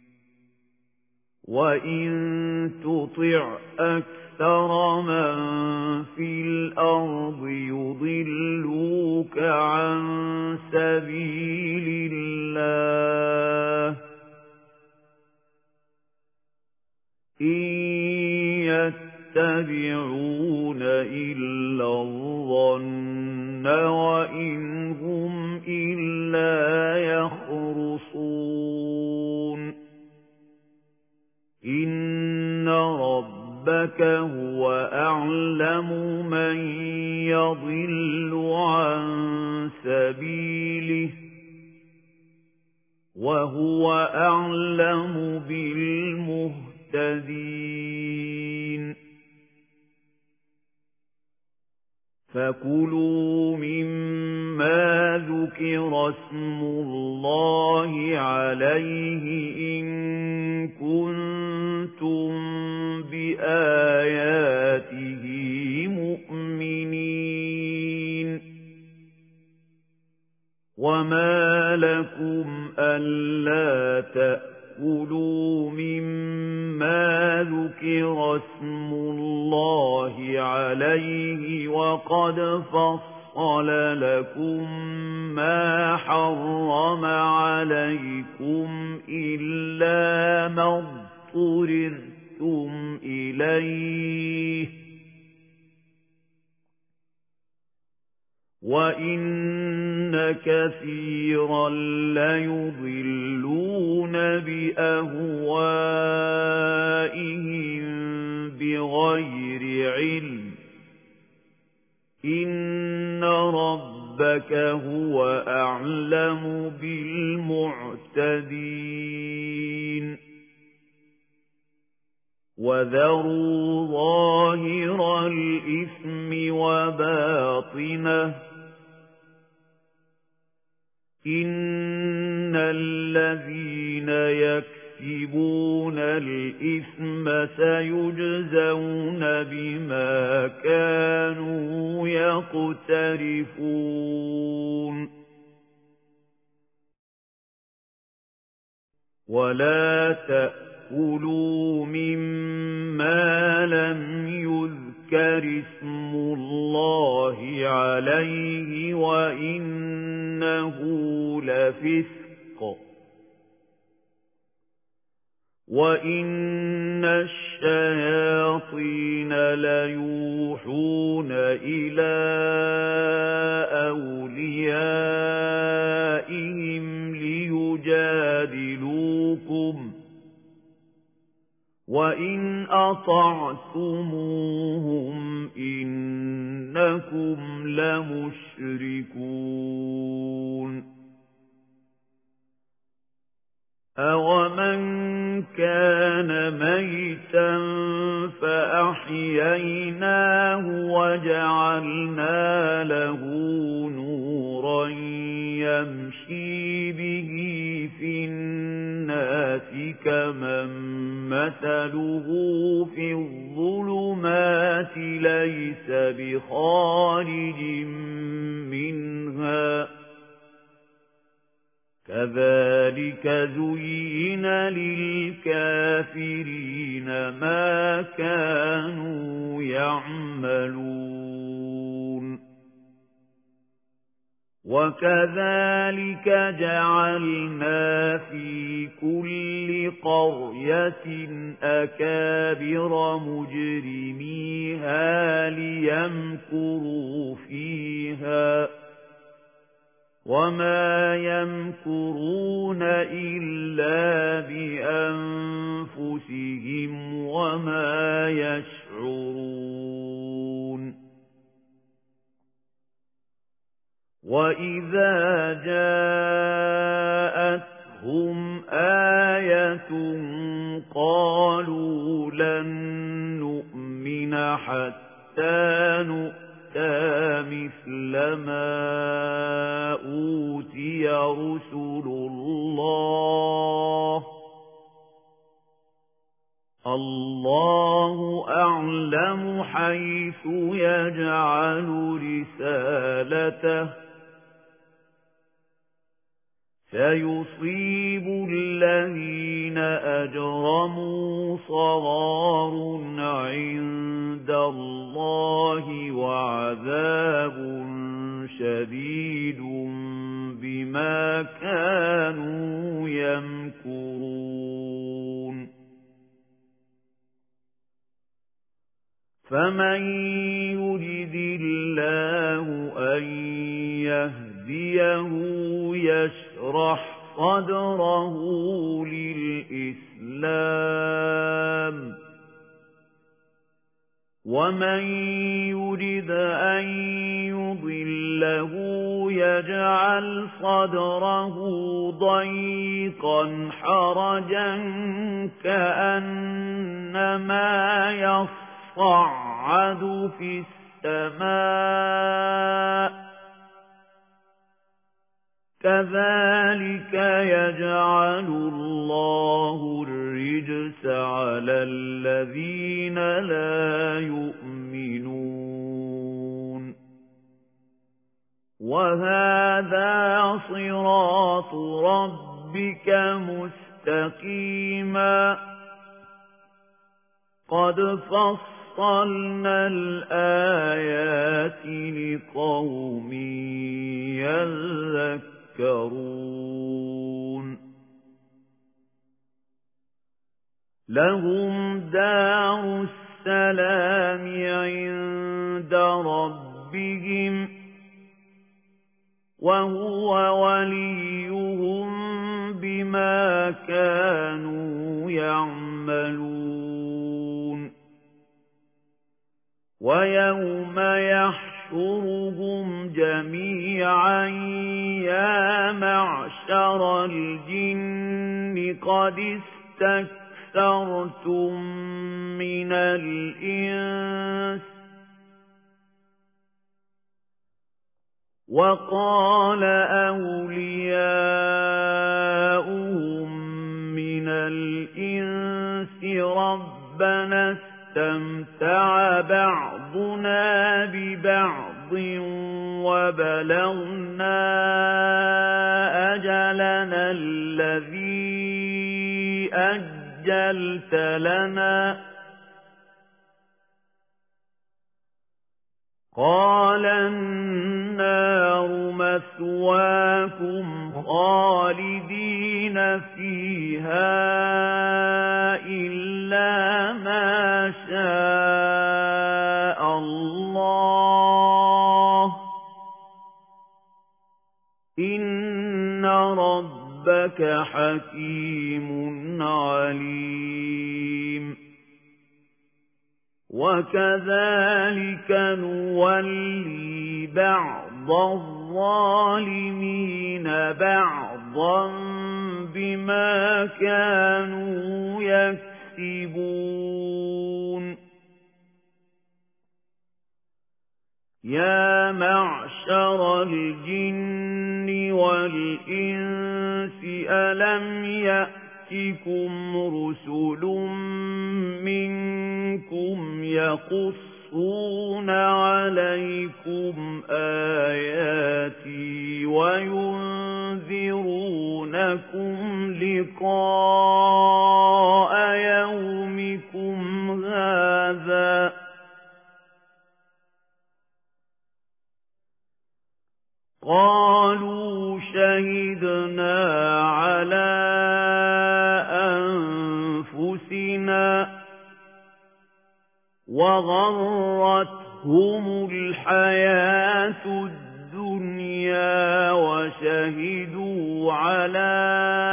وإن تطع أكثر من في الأرض يضلوك عن سبيل الله إن يتبعون إلا الظن وإن هم إلا يخرصون إن ربك هو أعلم من يضل عن سبيله وهو أعلم بالمهتدين فكلوا مما ذكر اسم الله عليه إن كنتم بآياته مؤمنين وما لكم ألا تأكلوا مما ذكر اسم الله عليه وقد فصل لكم ما حرم عليكم إلا ما اضطررتم إليه وإن كثيرا ليضلون بأهوائهم بغير علم إن ربك هو أعلم بالمعتدين وذروا ظاهر الإثم وباطنه إن الذين يكسبون الإثم سيجزون بما كانوا يقترفون ولا تأكلوا مما لم يذكر اسم الله عليه وإنه لفسق وَإِنَّ الشَّيَاطِينَ لَيُوحُونَ إِلَى أَوْلِيَائِهِمْ لِيُجَادِلُوكُمْ وَإِنْ أَطَعْتُمُوهُمْ إِنَّكُمْ لَمُشْرِكُونَ أَوَمَنْ كَانَ مَيْتًا فَأَحْيَيْنَاهُ وَجَعَلْنَا لَهُ نُورًا يَمْشِي بِهِ فِي النَّاسِ كَمَن مَّثَلُهُ فِي الظُّلُمَاتِ لَيْسَ بِخَارِجٍ مِّنْهَا كَذَلِكَ زُيِّنَ لِلْكَافِرِينَ مَا كَانُوا يَعْمَلُونَ وَكَذَلِكَ جَعَلْنَا فِي كُلِّ قَرْيَةٍ أَكَابِرَ مُجْرِمِيهَا لِيَمْكُرُوا فِيهَا وَمَا يَمْكُرُونَ إِلَّا بِأَنفُسِهِمْ وَمَا يَشْعُرُونَ وَإِذَا جَاءَتْهُمْ آيَةٌ قَالُوا لَن نُّؤْمِنَ حَتَّىٰ نُؤْتَىٰ مِثْلَ مَا أُوتِيَ رُسُلُ اللَّهُ أَعْلَمُ حَيْثُ يَجْعَلُ رِسَالَتَهُ سَيُصِيبُ الَّذِينَ أَجْرَمُوا صَغَارٌ عِندَ اللَّهِ وَعَذَابٌ شَدِيدٌ بِمَا كَانُوا يَمْكُرُونَ فَمَن يُرِدِ اللَّهُ أَن يَهْدِيَهُ يشرح صدره للإسلام ومن يرد أن يضله يجعل صدره ضيقا حرجا كأنما يصعد في السماء كذلك يجعل الله الرجس على الذين لا يؤمنون وهذا صراط ربك مستقيما قد فصلنا الآيات لقوم يذكرون لهم دار السلام عند ربهم وهو وليهم بما كانوا يعملون ويوم يحشرهم جميعا يا معشر الجن قد استكثرتم من الإنس وقال أولياؤهم من الإنس ربنا استمتع بعضنا ببعض وبلغنا أجلنا الذي أجلت لنا قال النار مثواكم خالدين فيها رَبَّكَ حَكِيمٌ عَلِيمٌ وَكَذَلِكَ نُوَلِّي بَعْضَ الظَّالِمِينَ بَعْضًا بِمَا كَانُوا يَكْسِبُونَ يَا مَعْشَرَ الْجِنِّ وَالْإِنسِ أَلَمْ يَأْتِكُمْ رُسُلٌ مِّنكُمْ يَقُصُّونَ عَلَيْكُمْ آيَاتِي وَيُنذِرُونَكُمْ لِقَاءَ يَوْمِكُمْ هَٰذَا قَالُوا شَهِدْنَا عَلَىٰ أَنفُسِنَا وَغَرَّتْهُمُ الْحَيَاةُ الدُّنْيَا وَشَهِدُوا عَلَىٰ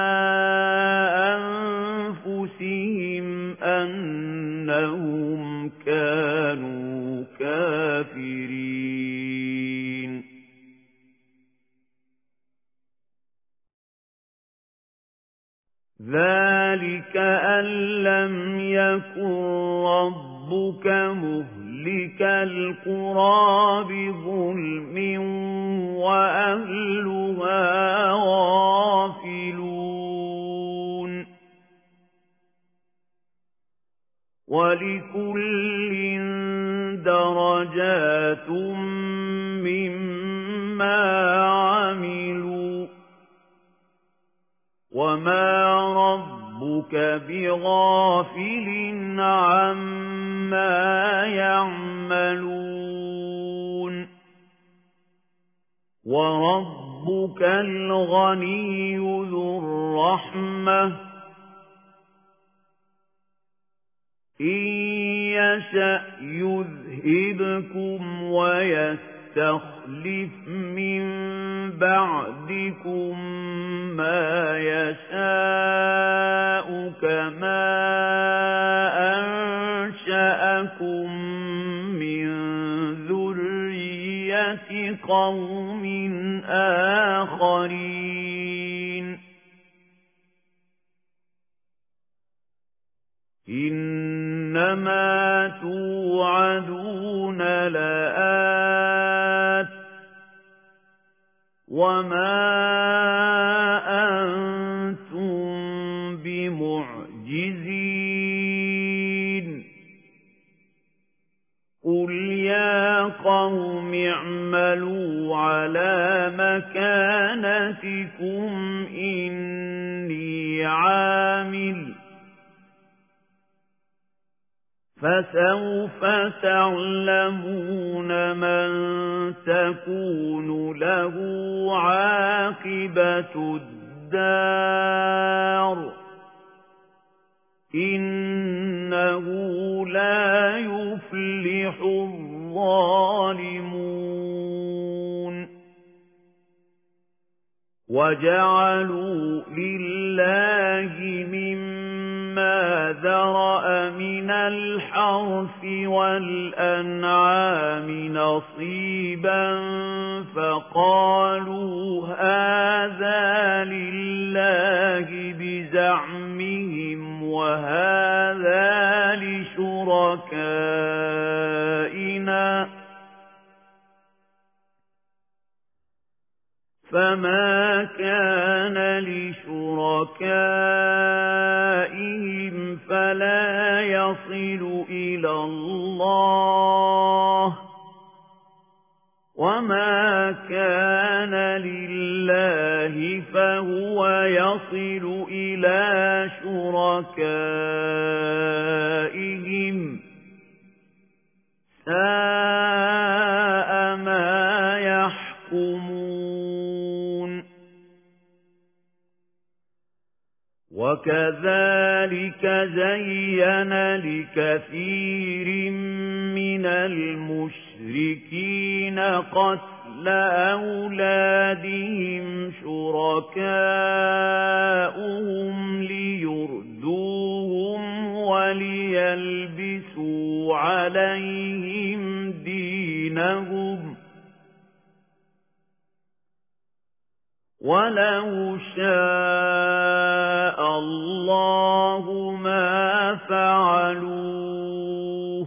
أَنفُسِهِمْ أَنَّهُمْ كَانُوا كَافِرِينَ ذَلِكَ أَن لَّمْ يَكُن رَّبُّكَ مُهْلِكَ الْقُرَىٰ بِظُلْمٍ وَأَهْلُهَا غَافِلُونَ وَلِكُلٍّ دَرَجَاتٌ مِّمَّا عَمِلُوا وَمَا رَبُّكَ بِغَافِلٍ عَمَّا يَعْمَلُونَ وَرَبُّكَ الْغَنِيُّ ذُو الرَّحْمَةِ إِن يَشَأْ يُذْهِبْكُمْ وَيَسْتَخْلِفْ مِن بَعْدِكُم مَّا يَشَاءُ كَمَا أَنشَأَكُم مِّن ذُرِّيَّةِ قَوْمٍ آخَرِينَ إِنَّمَا تُوعَدُونَ لَآتٍ وَمَا أَنتُم بِمُعْجِزِينَ قُلْ يَا قَوْمِ اعْمَلُوا عَلَىٰ مَكَانَتِكُمْ إِنِّي عَامِلٌ فَسَوْفَ تَعْلَمُونَ مَن تَكُونُ لَهُ عَاقِبَةُ الدَّارِ إِنَّهُ لَا يُفْلِحُ الظَّالِمُونَ وَجَعَلُوا لِلَّهِ مِمَّا ذَرَأَ مِنَ الْحَرْثِ وَالْأَنْعَامِ نَصِيبًا فَقَالُوا هَٰذَا لِلَّهِ بِزَعْمِهِمْ وَهَٰذَا لِشُرَكَائِنَا فَمَا كَانَ لِشُرَكَائِهِمْ فَلَا يَصِلُ إِلَى اللَّهِ وَمَا كَانَ لِلَّهِ فَهُوَ يَصِلُ إِلَى شُرَكَائِهِمْ سَاءَ مَا يَحْكُمُونَ وَكَذَلِكَ زَيَّنَ لِكَثِيرٍ مِنَ الْمُشْرِكِينَ قَتْلَ أولادهم شركاؤهم ليردوهم وليلبسوا عليهم دينهم ولو شاء الله ما فعلوه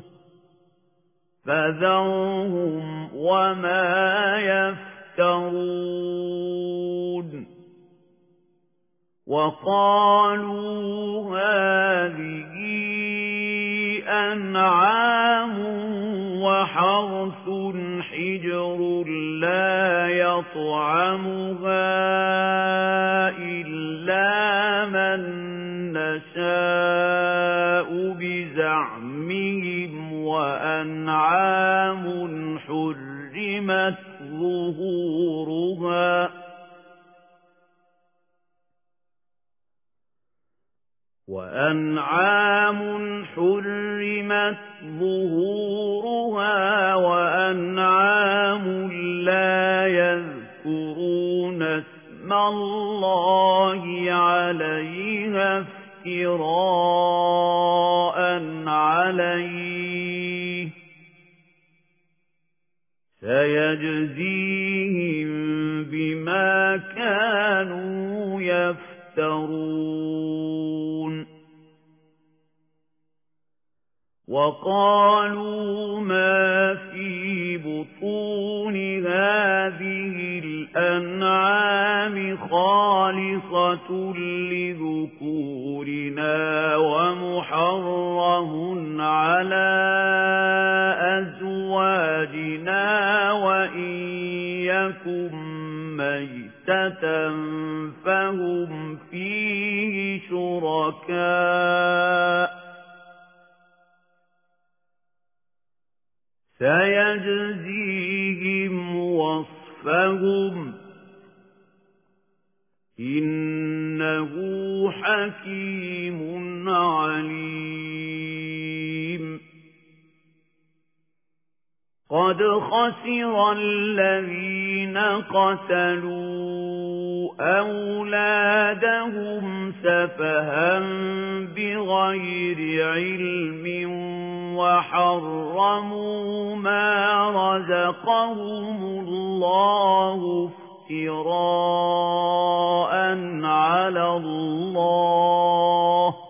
فذرهم وما يفترون وقالوا هذه أنعام وحرث حجر لا يطعمها إلا من نشاء بزعمهم وأنعام حرمت ظهورها وأنعام لا يذكرون اسم الله عليها افتراء عليه سيجزيهم بما كانوا يفترون وقالوا ما في بطون هذه الأنعام خالصة لذكورنا ومحرم على أزواجنا وإن يكن ميتة فهم فيه شركاء سيجزيهم وصفهم إنه حكيم عليم قد خسر الذين قتلوا أولادهم سفها بغير علم وحرموا ما رزقهم الله افتراء على الله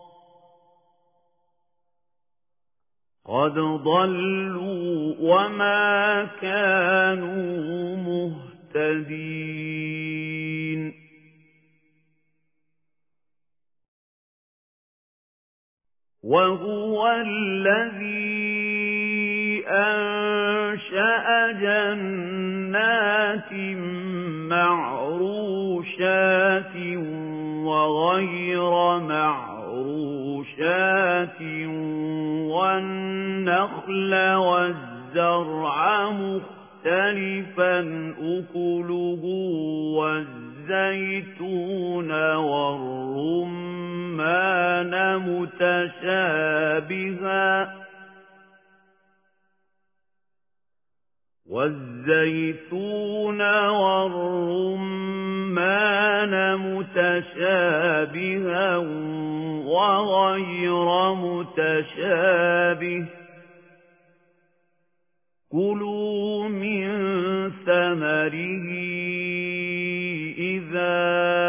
قد ضلوا وما كانوا مهتدين وهو الذي أنشأ جنات معروشات وغير معروشات والنخل والزرع مختلفا أكله والزيتون والرمان متشابها وغير متشابه كلوا من ثمره إذا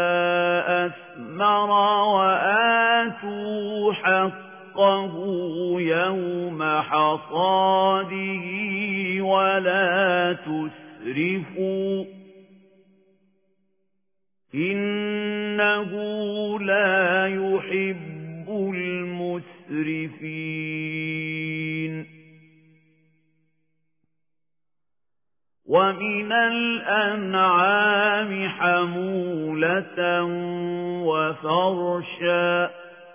أثمر وآتوا حقه يوم حصاده ولا تسرفوا إنه لا يحب المسرفين ومن الأنعام حمولة وفرشا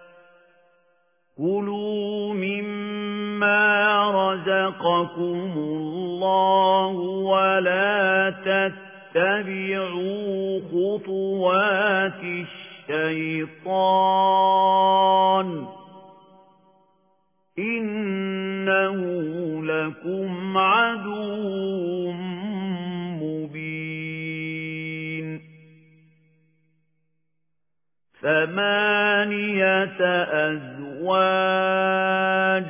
كلوا مما رزقكم الله ولا تتبعوا خطوات الشيطان إنه لكم عدو ثمانية أزواج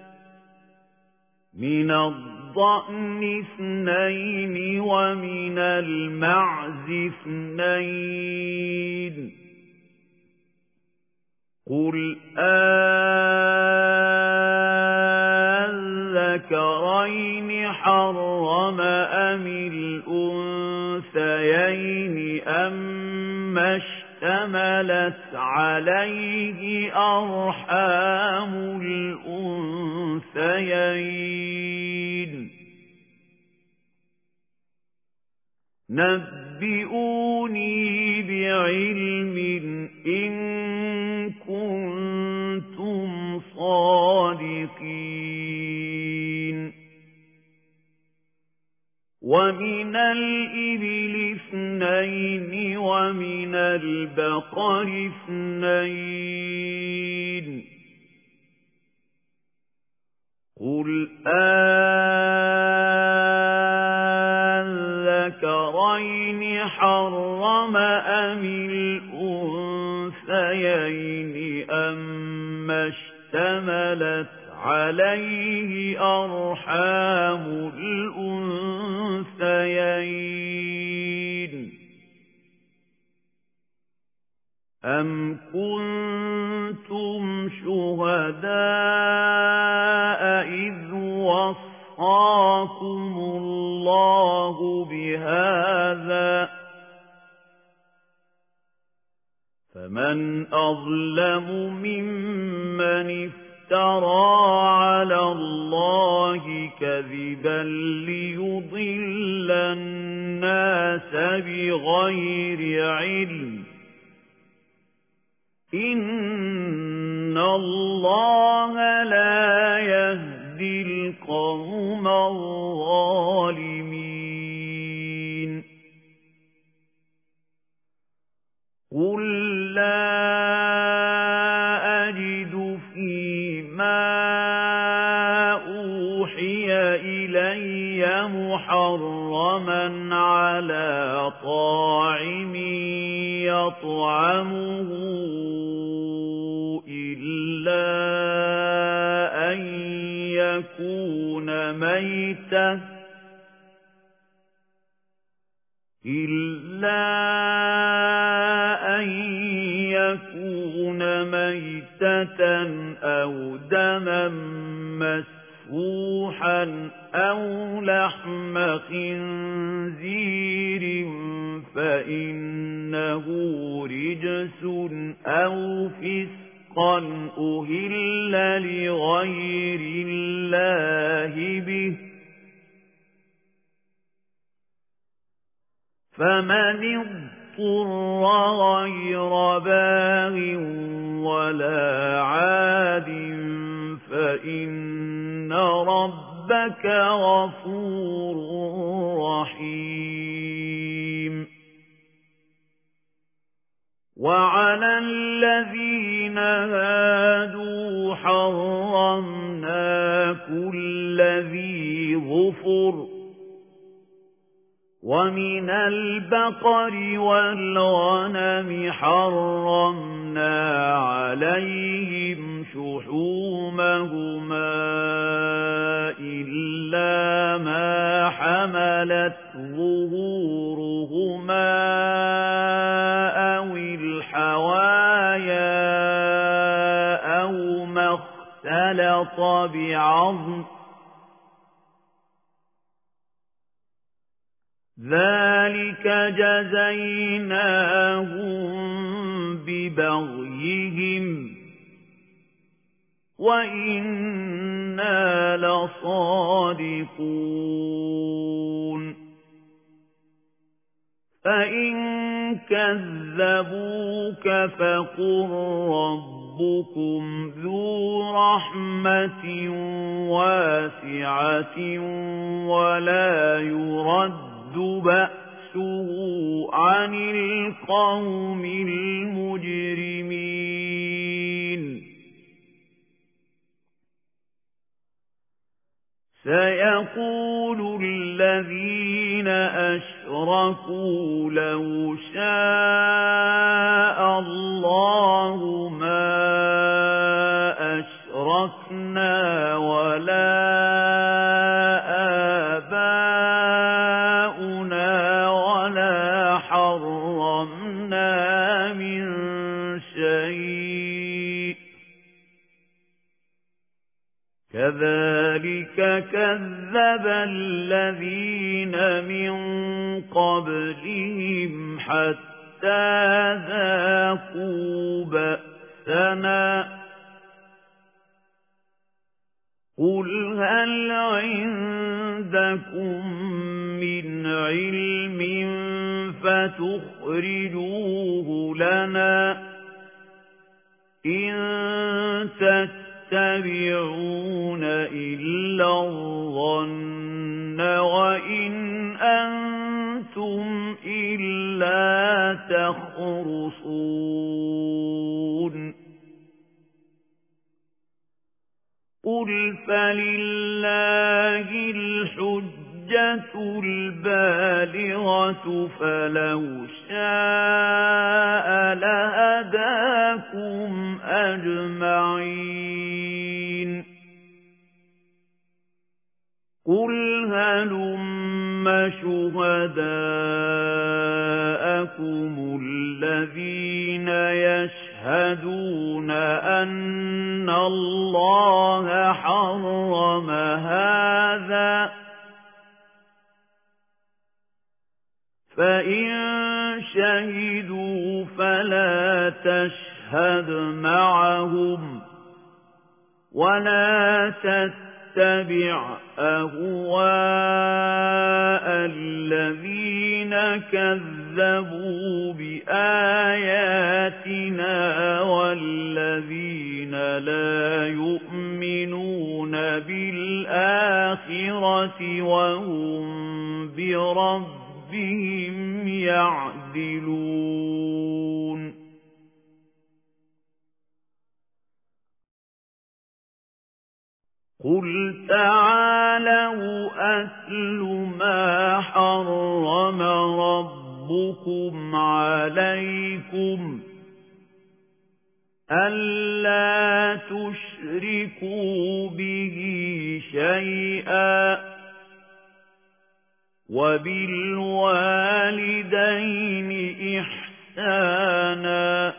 من الضأن اثنين ومن المعز اثنين قل أذكرين حرم أم الأنثيين أما اشتملت عليه أرحام الأنثيين نبئوني بعلم إن كنتم صادقين ومن الإبل اثنين ومن البقر اثنين قل أذكرين حرم أم الأنثيين أما اشتملت عليه أرحام الأنثيين أم كنتم شهداء إذ وصاكم الله بهذا فمن أظلم ممن افترى على الله كذبا ليضل الناس بغير علم إن الله لا يهدي القوم الظالمين قل لا أجد فيما أوحي إلي محرما على طاعم يطعمه إلا أن يكون ميتة أو دما مسفوحا أو لحم خنزير فإنه رجس أو فسقا أهل لغير الله به فمن اضطر غير باغ ولا عاد فإن ربك غفور رحيم وعلى الذين هادوا حرمنا كل ذي ظفر ومن البقر والغنم حرمنا عليهم شحومهما إلا ما حملت ظهورهما أو الحوايا أو ما اختلط بعظم ذلك جزيناهم ببغيهم وإنا لصادقون فإن كذبوك فقل ربكم ذو رحمة واسعة ولا يرد بأسه عن القوم المجرمين سيقول الذين أشركوا لو شاء الله كذلك كذب الذين من قبلهم حتى ذاقوا بأسنا قل هل عندكم من علم فتخرجوه لنا إن تتبعون إلا الظن وإن أنتم إلا تخرصون قل فلله الحجة البالغة فلو شاء لهداكم أجمعين قل هلم شهداءكم الذين يشهدون أن الله حرم هذا فإن شهدوا فلا تشهد معهم ولا تتبع أهواء الذين كذبوا بآياتنا والذين لا يؤمنون بالآخرة وهم بربهم يعدلون قل تعالوا أتل ما حرم ربكم عليكم ألا تشركوا به شيئا وبالوالدين إحسانا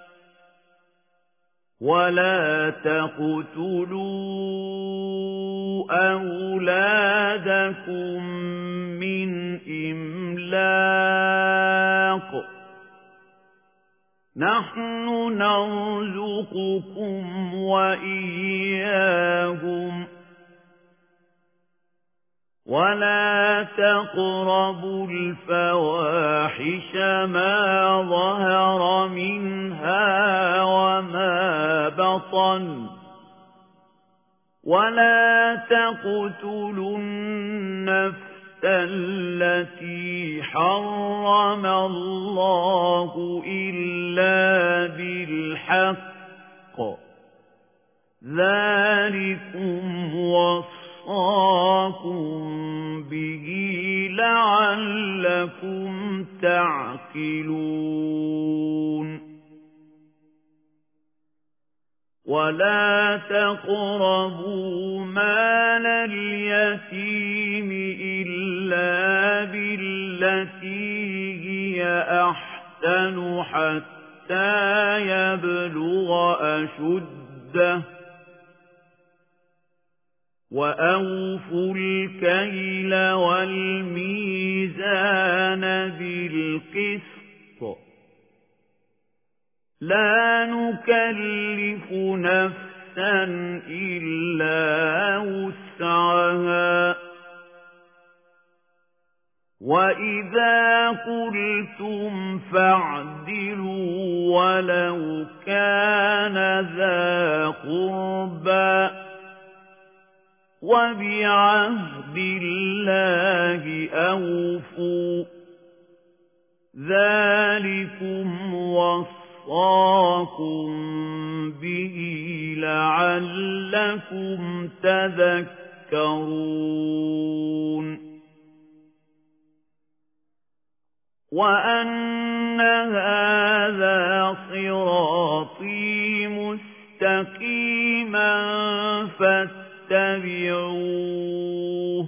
ولا تقتلوا أولادكم من إملاق نحن نرزقكم وإياهم ولا تقربوا الفواحش ما ظهر منها وما بطن ولا تقتلوا النفس التي حرم الله إلا بالحق ذلكم وصاكم به لعلكم تعقلون ولا تقربوا مال اليتيم إلا بالتي هي أحسن حتى يبلغ أشده وأوفوا الكيل والميزان بالقسط لا نكلف نفسا إلا وسعها وإذا قلتم فاعدلوا ولو كان ذا قربى وبعهد الله أوفوا ذلكم وصاكم به لعلكم تذكرون وأن هذا صراطي مستقيما فاتبعوه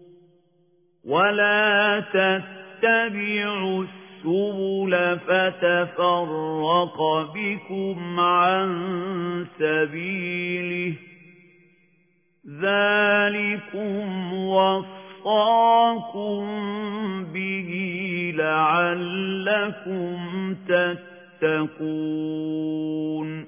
ولا تتبعوا السبل فتفرق بكم عن سبيله ذَلِكُمْ وَصَّاكُمْ بِهِ لَعَلَّكُمْ تَتَّقُونَ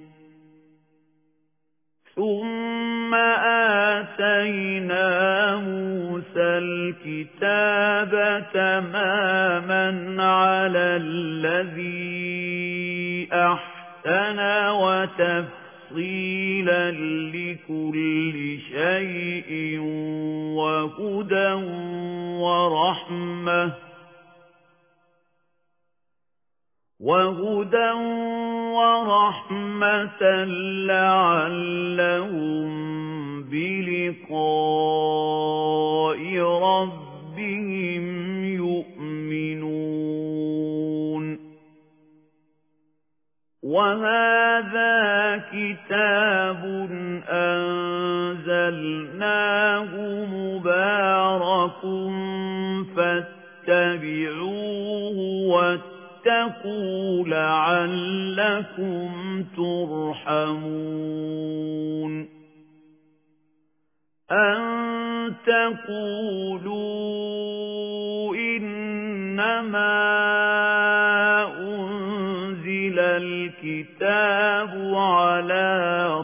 ثُمَّ آتَيْنَا مُوسَى الْكِتَابَ تَمَامًا عَلَى الَّذِي أَحْسَنَ وَتَفْصِيلًا لِكُلِّ شَيْءٍ وَهُدًى وَرَحْمَةً لَعَلَّهُم بِلِقَاءِ رَبِّهِمْ يُؤْمِنُونَ وَهَذَا كِتَابٌ أَنزَلْنَاهُ مُبَارَكٌ فَاتَّبِعُوهُ وَاتَّقُوا لَعَلَّكُمْ تُرْحَمُونَ أَن تَقُولُوا إِنَّمَا أُنزِلَ الْكِتَابُ عَلَى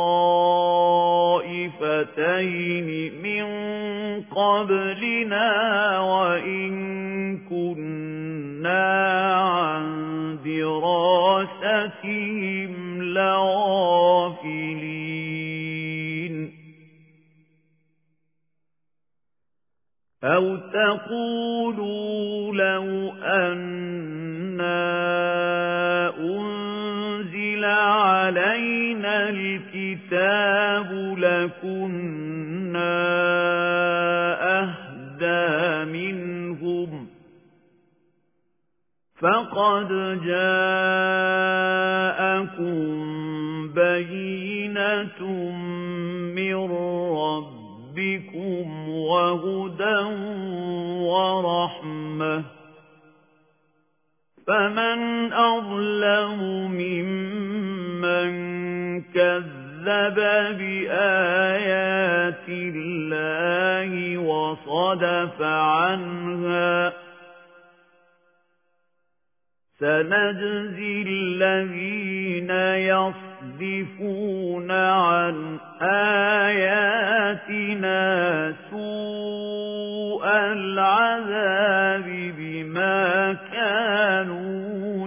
طَائِفَتَيْنِ مِنْ قَبْلِنَا وَإِنْ كُنَّا عَنْ دِرَاسَتِهِمْ لَغَافِلِينَ أَوْ تَقُولُوا لَوْ أَنَّا أُنزِلَ عَلَيْنَا الْكِتَابُ لَكُنَّا أَهْدَىٰ مِنْهُمْ فَقَدْ جَاءَكُمْ بَيِّنَةٌ مِّن رَّبِّكُمْ وَهُدًى وَرَحْمَةٌ فَمَنْ أَظْلَمُ مِمَّنْ كَذَّبَ بِآيَاتِ اللَّهِ وَصَدَفَ عَنْهَا سَنَجْزِي الَّذِينَ يَصْدِفُونَ عَنْ آيَاتِنَا سُوءَ الْعَذَابِ بِمَا كَانُوا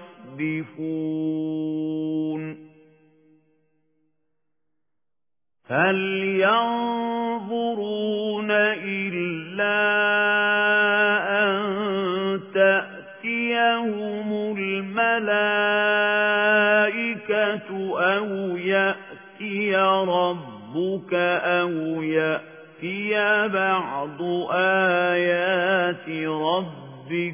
يَصْدِفُونَ هَلْ يَنظُرُونَ إِلَّا أَن تَأْتِيَهُمُ الْمَلَائِكَةُ أَوْ يَأْتِيَ رَبُّكَ أَوْ يَأْتِيَ بَعْضُ آيَاتِ رَبِّكَ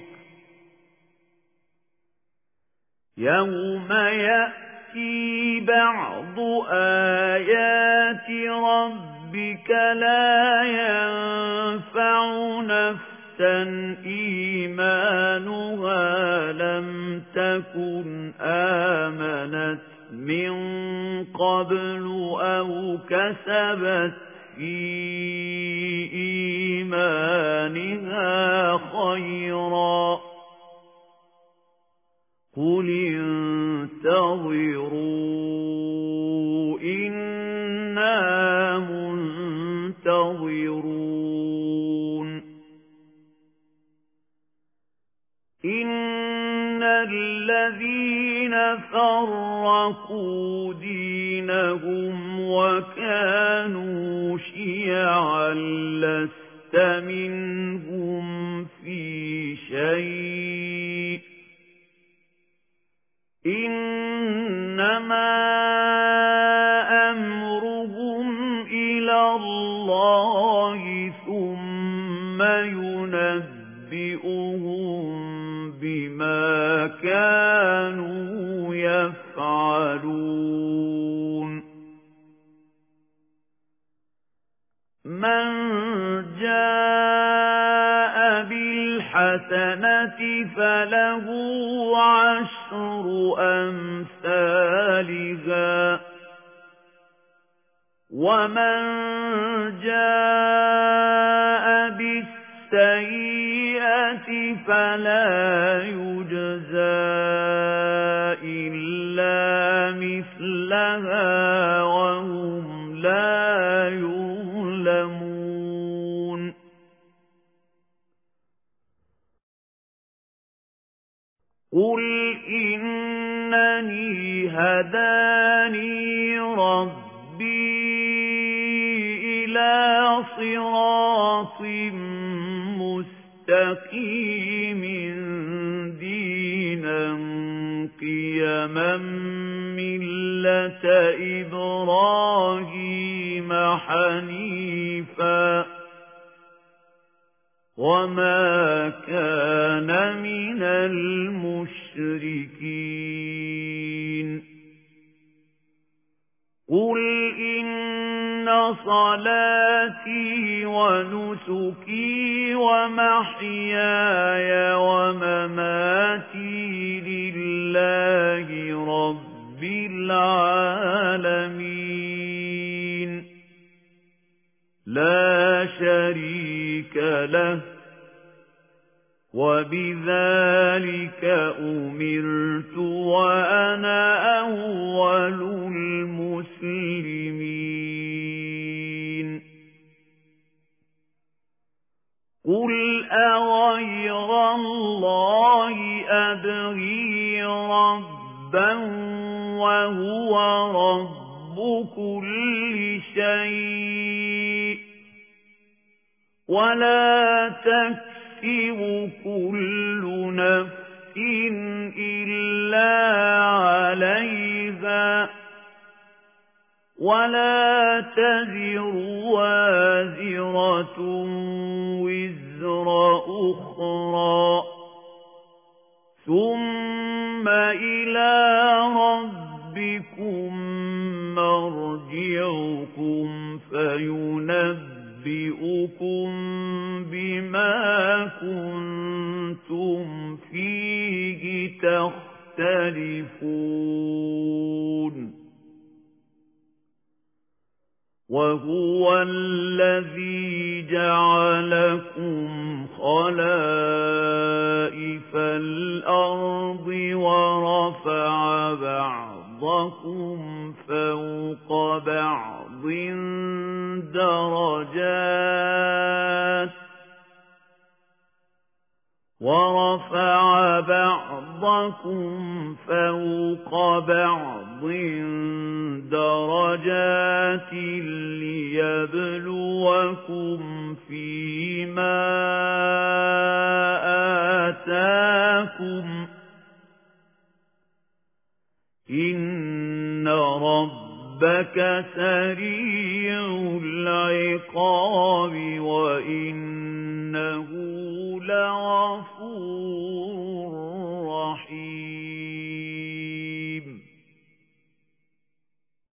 يَوْمَ يَأْتِي بَعْضُ آيَاتِ رَبِّكَ لَا يَنفَعُ نَفْسًا إِيمَانُهَا لَمْ تَكُنْ آمَنَتْ مِنْ قَبْلُ أَوْ كَسَبَتْ فِي إِيمَانِهَا خَيْرًا قُلِ انتَظِرُوا إِنَّا مُنتَظِرُونَ إِنَّ الَّذِينَ فَرَّقُوا دِينَهُمْ وَكَانُوا شِيَعًا لَّسْتَ مِنْهُمْ فِي شَيْءٍ إِنَّمَا أَمْرُهُمْ إِلَى اللَّهِ ثُمَّ يُنَبِّئُهُم بِمَا كَانُوا يَفْعَلُونَ مَنْ جَاءَ بِالْحَسَنَةِ فَلَهُ عَشْرُ أَمْثَالِهَا ومن جاء بالسيئة فلا يجزى إلا مثلها وهم لا يظلمون قل إنني هداني ربي إلى صراط مستقيم دينا قيما ملة إبراهيم حنيفا وما كان من المشركين قل إن صلاتي ونسكي ومحياي ومماتي لله رب العالمين لا شريك له وبذلك أمرت وأنا أول المسلمين قل أغير الله أبغي ربا وهو رب كل شيء ولا تكسب كل نفس إلا عليها ولا تزر وازرة وزر أخرى ثم إلى ربكم مرجعكم فينبئكم بما كنتم فيه تختلفون وهو الذي جعلكم خلائف الأرض ورفع بعضكم فوق بعض درجات ليبلوكم فيما آتاكم إن ربك سريع العقاب وإنه لغفور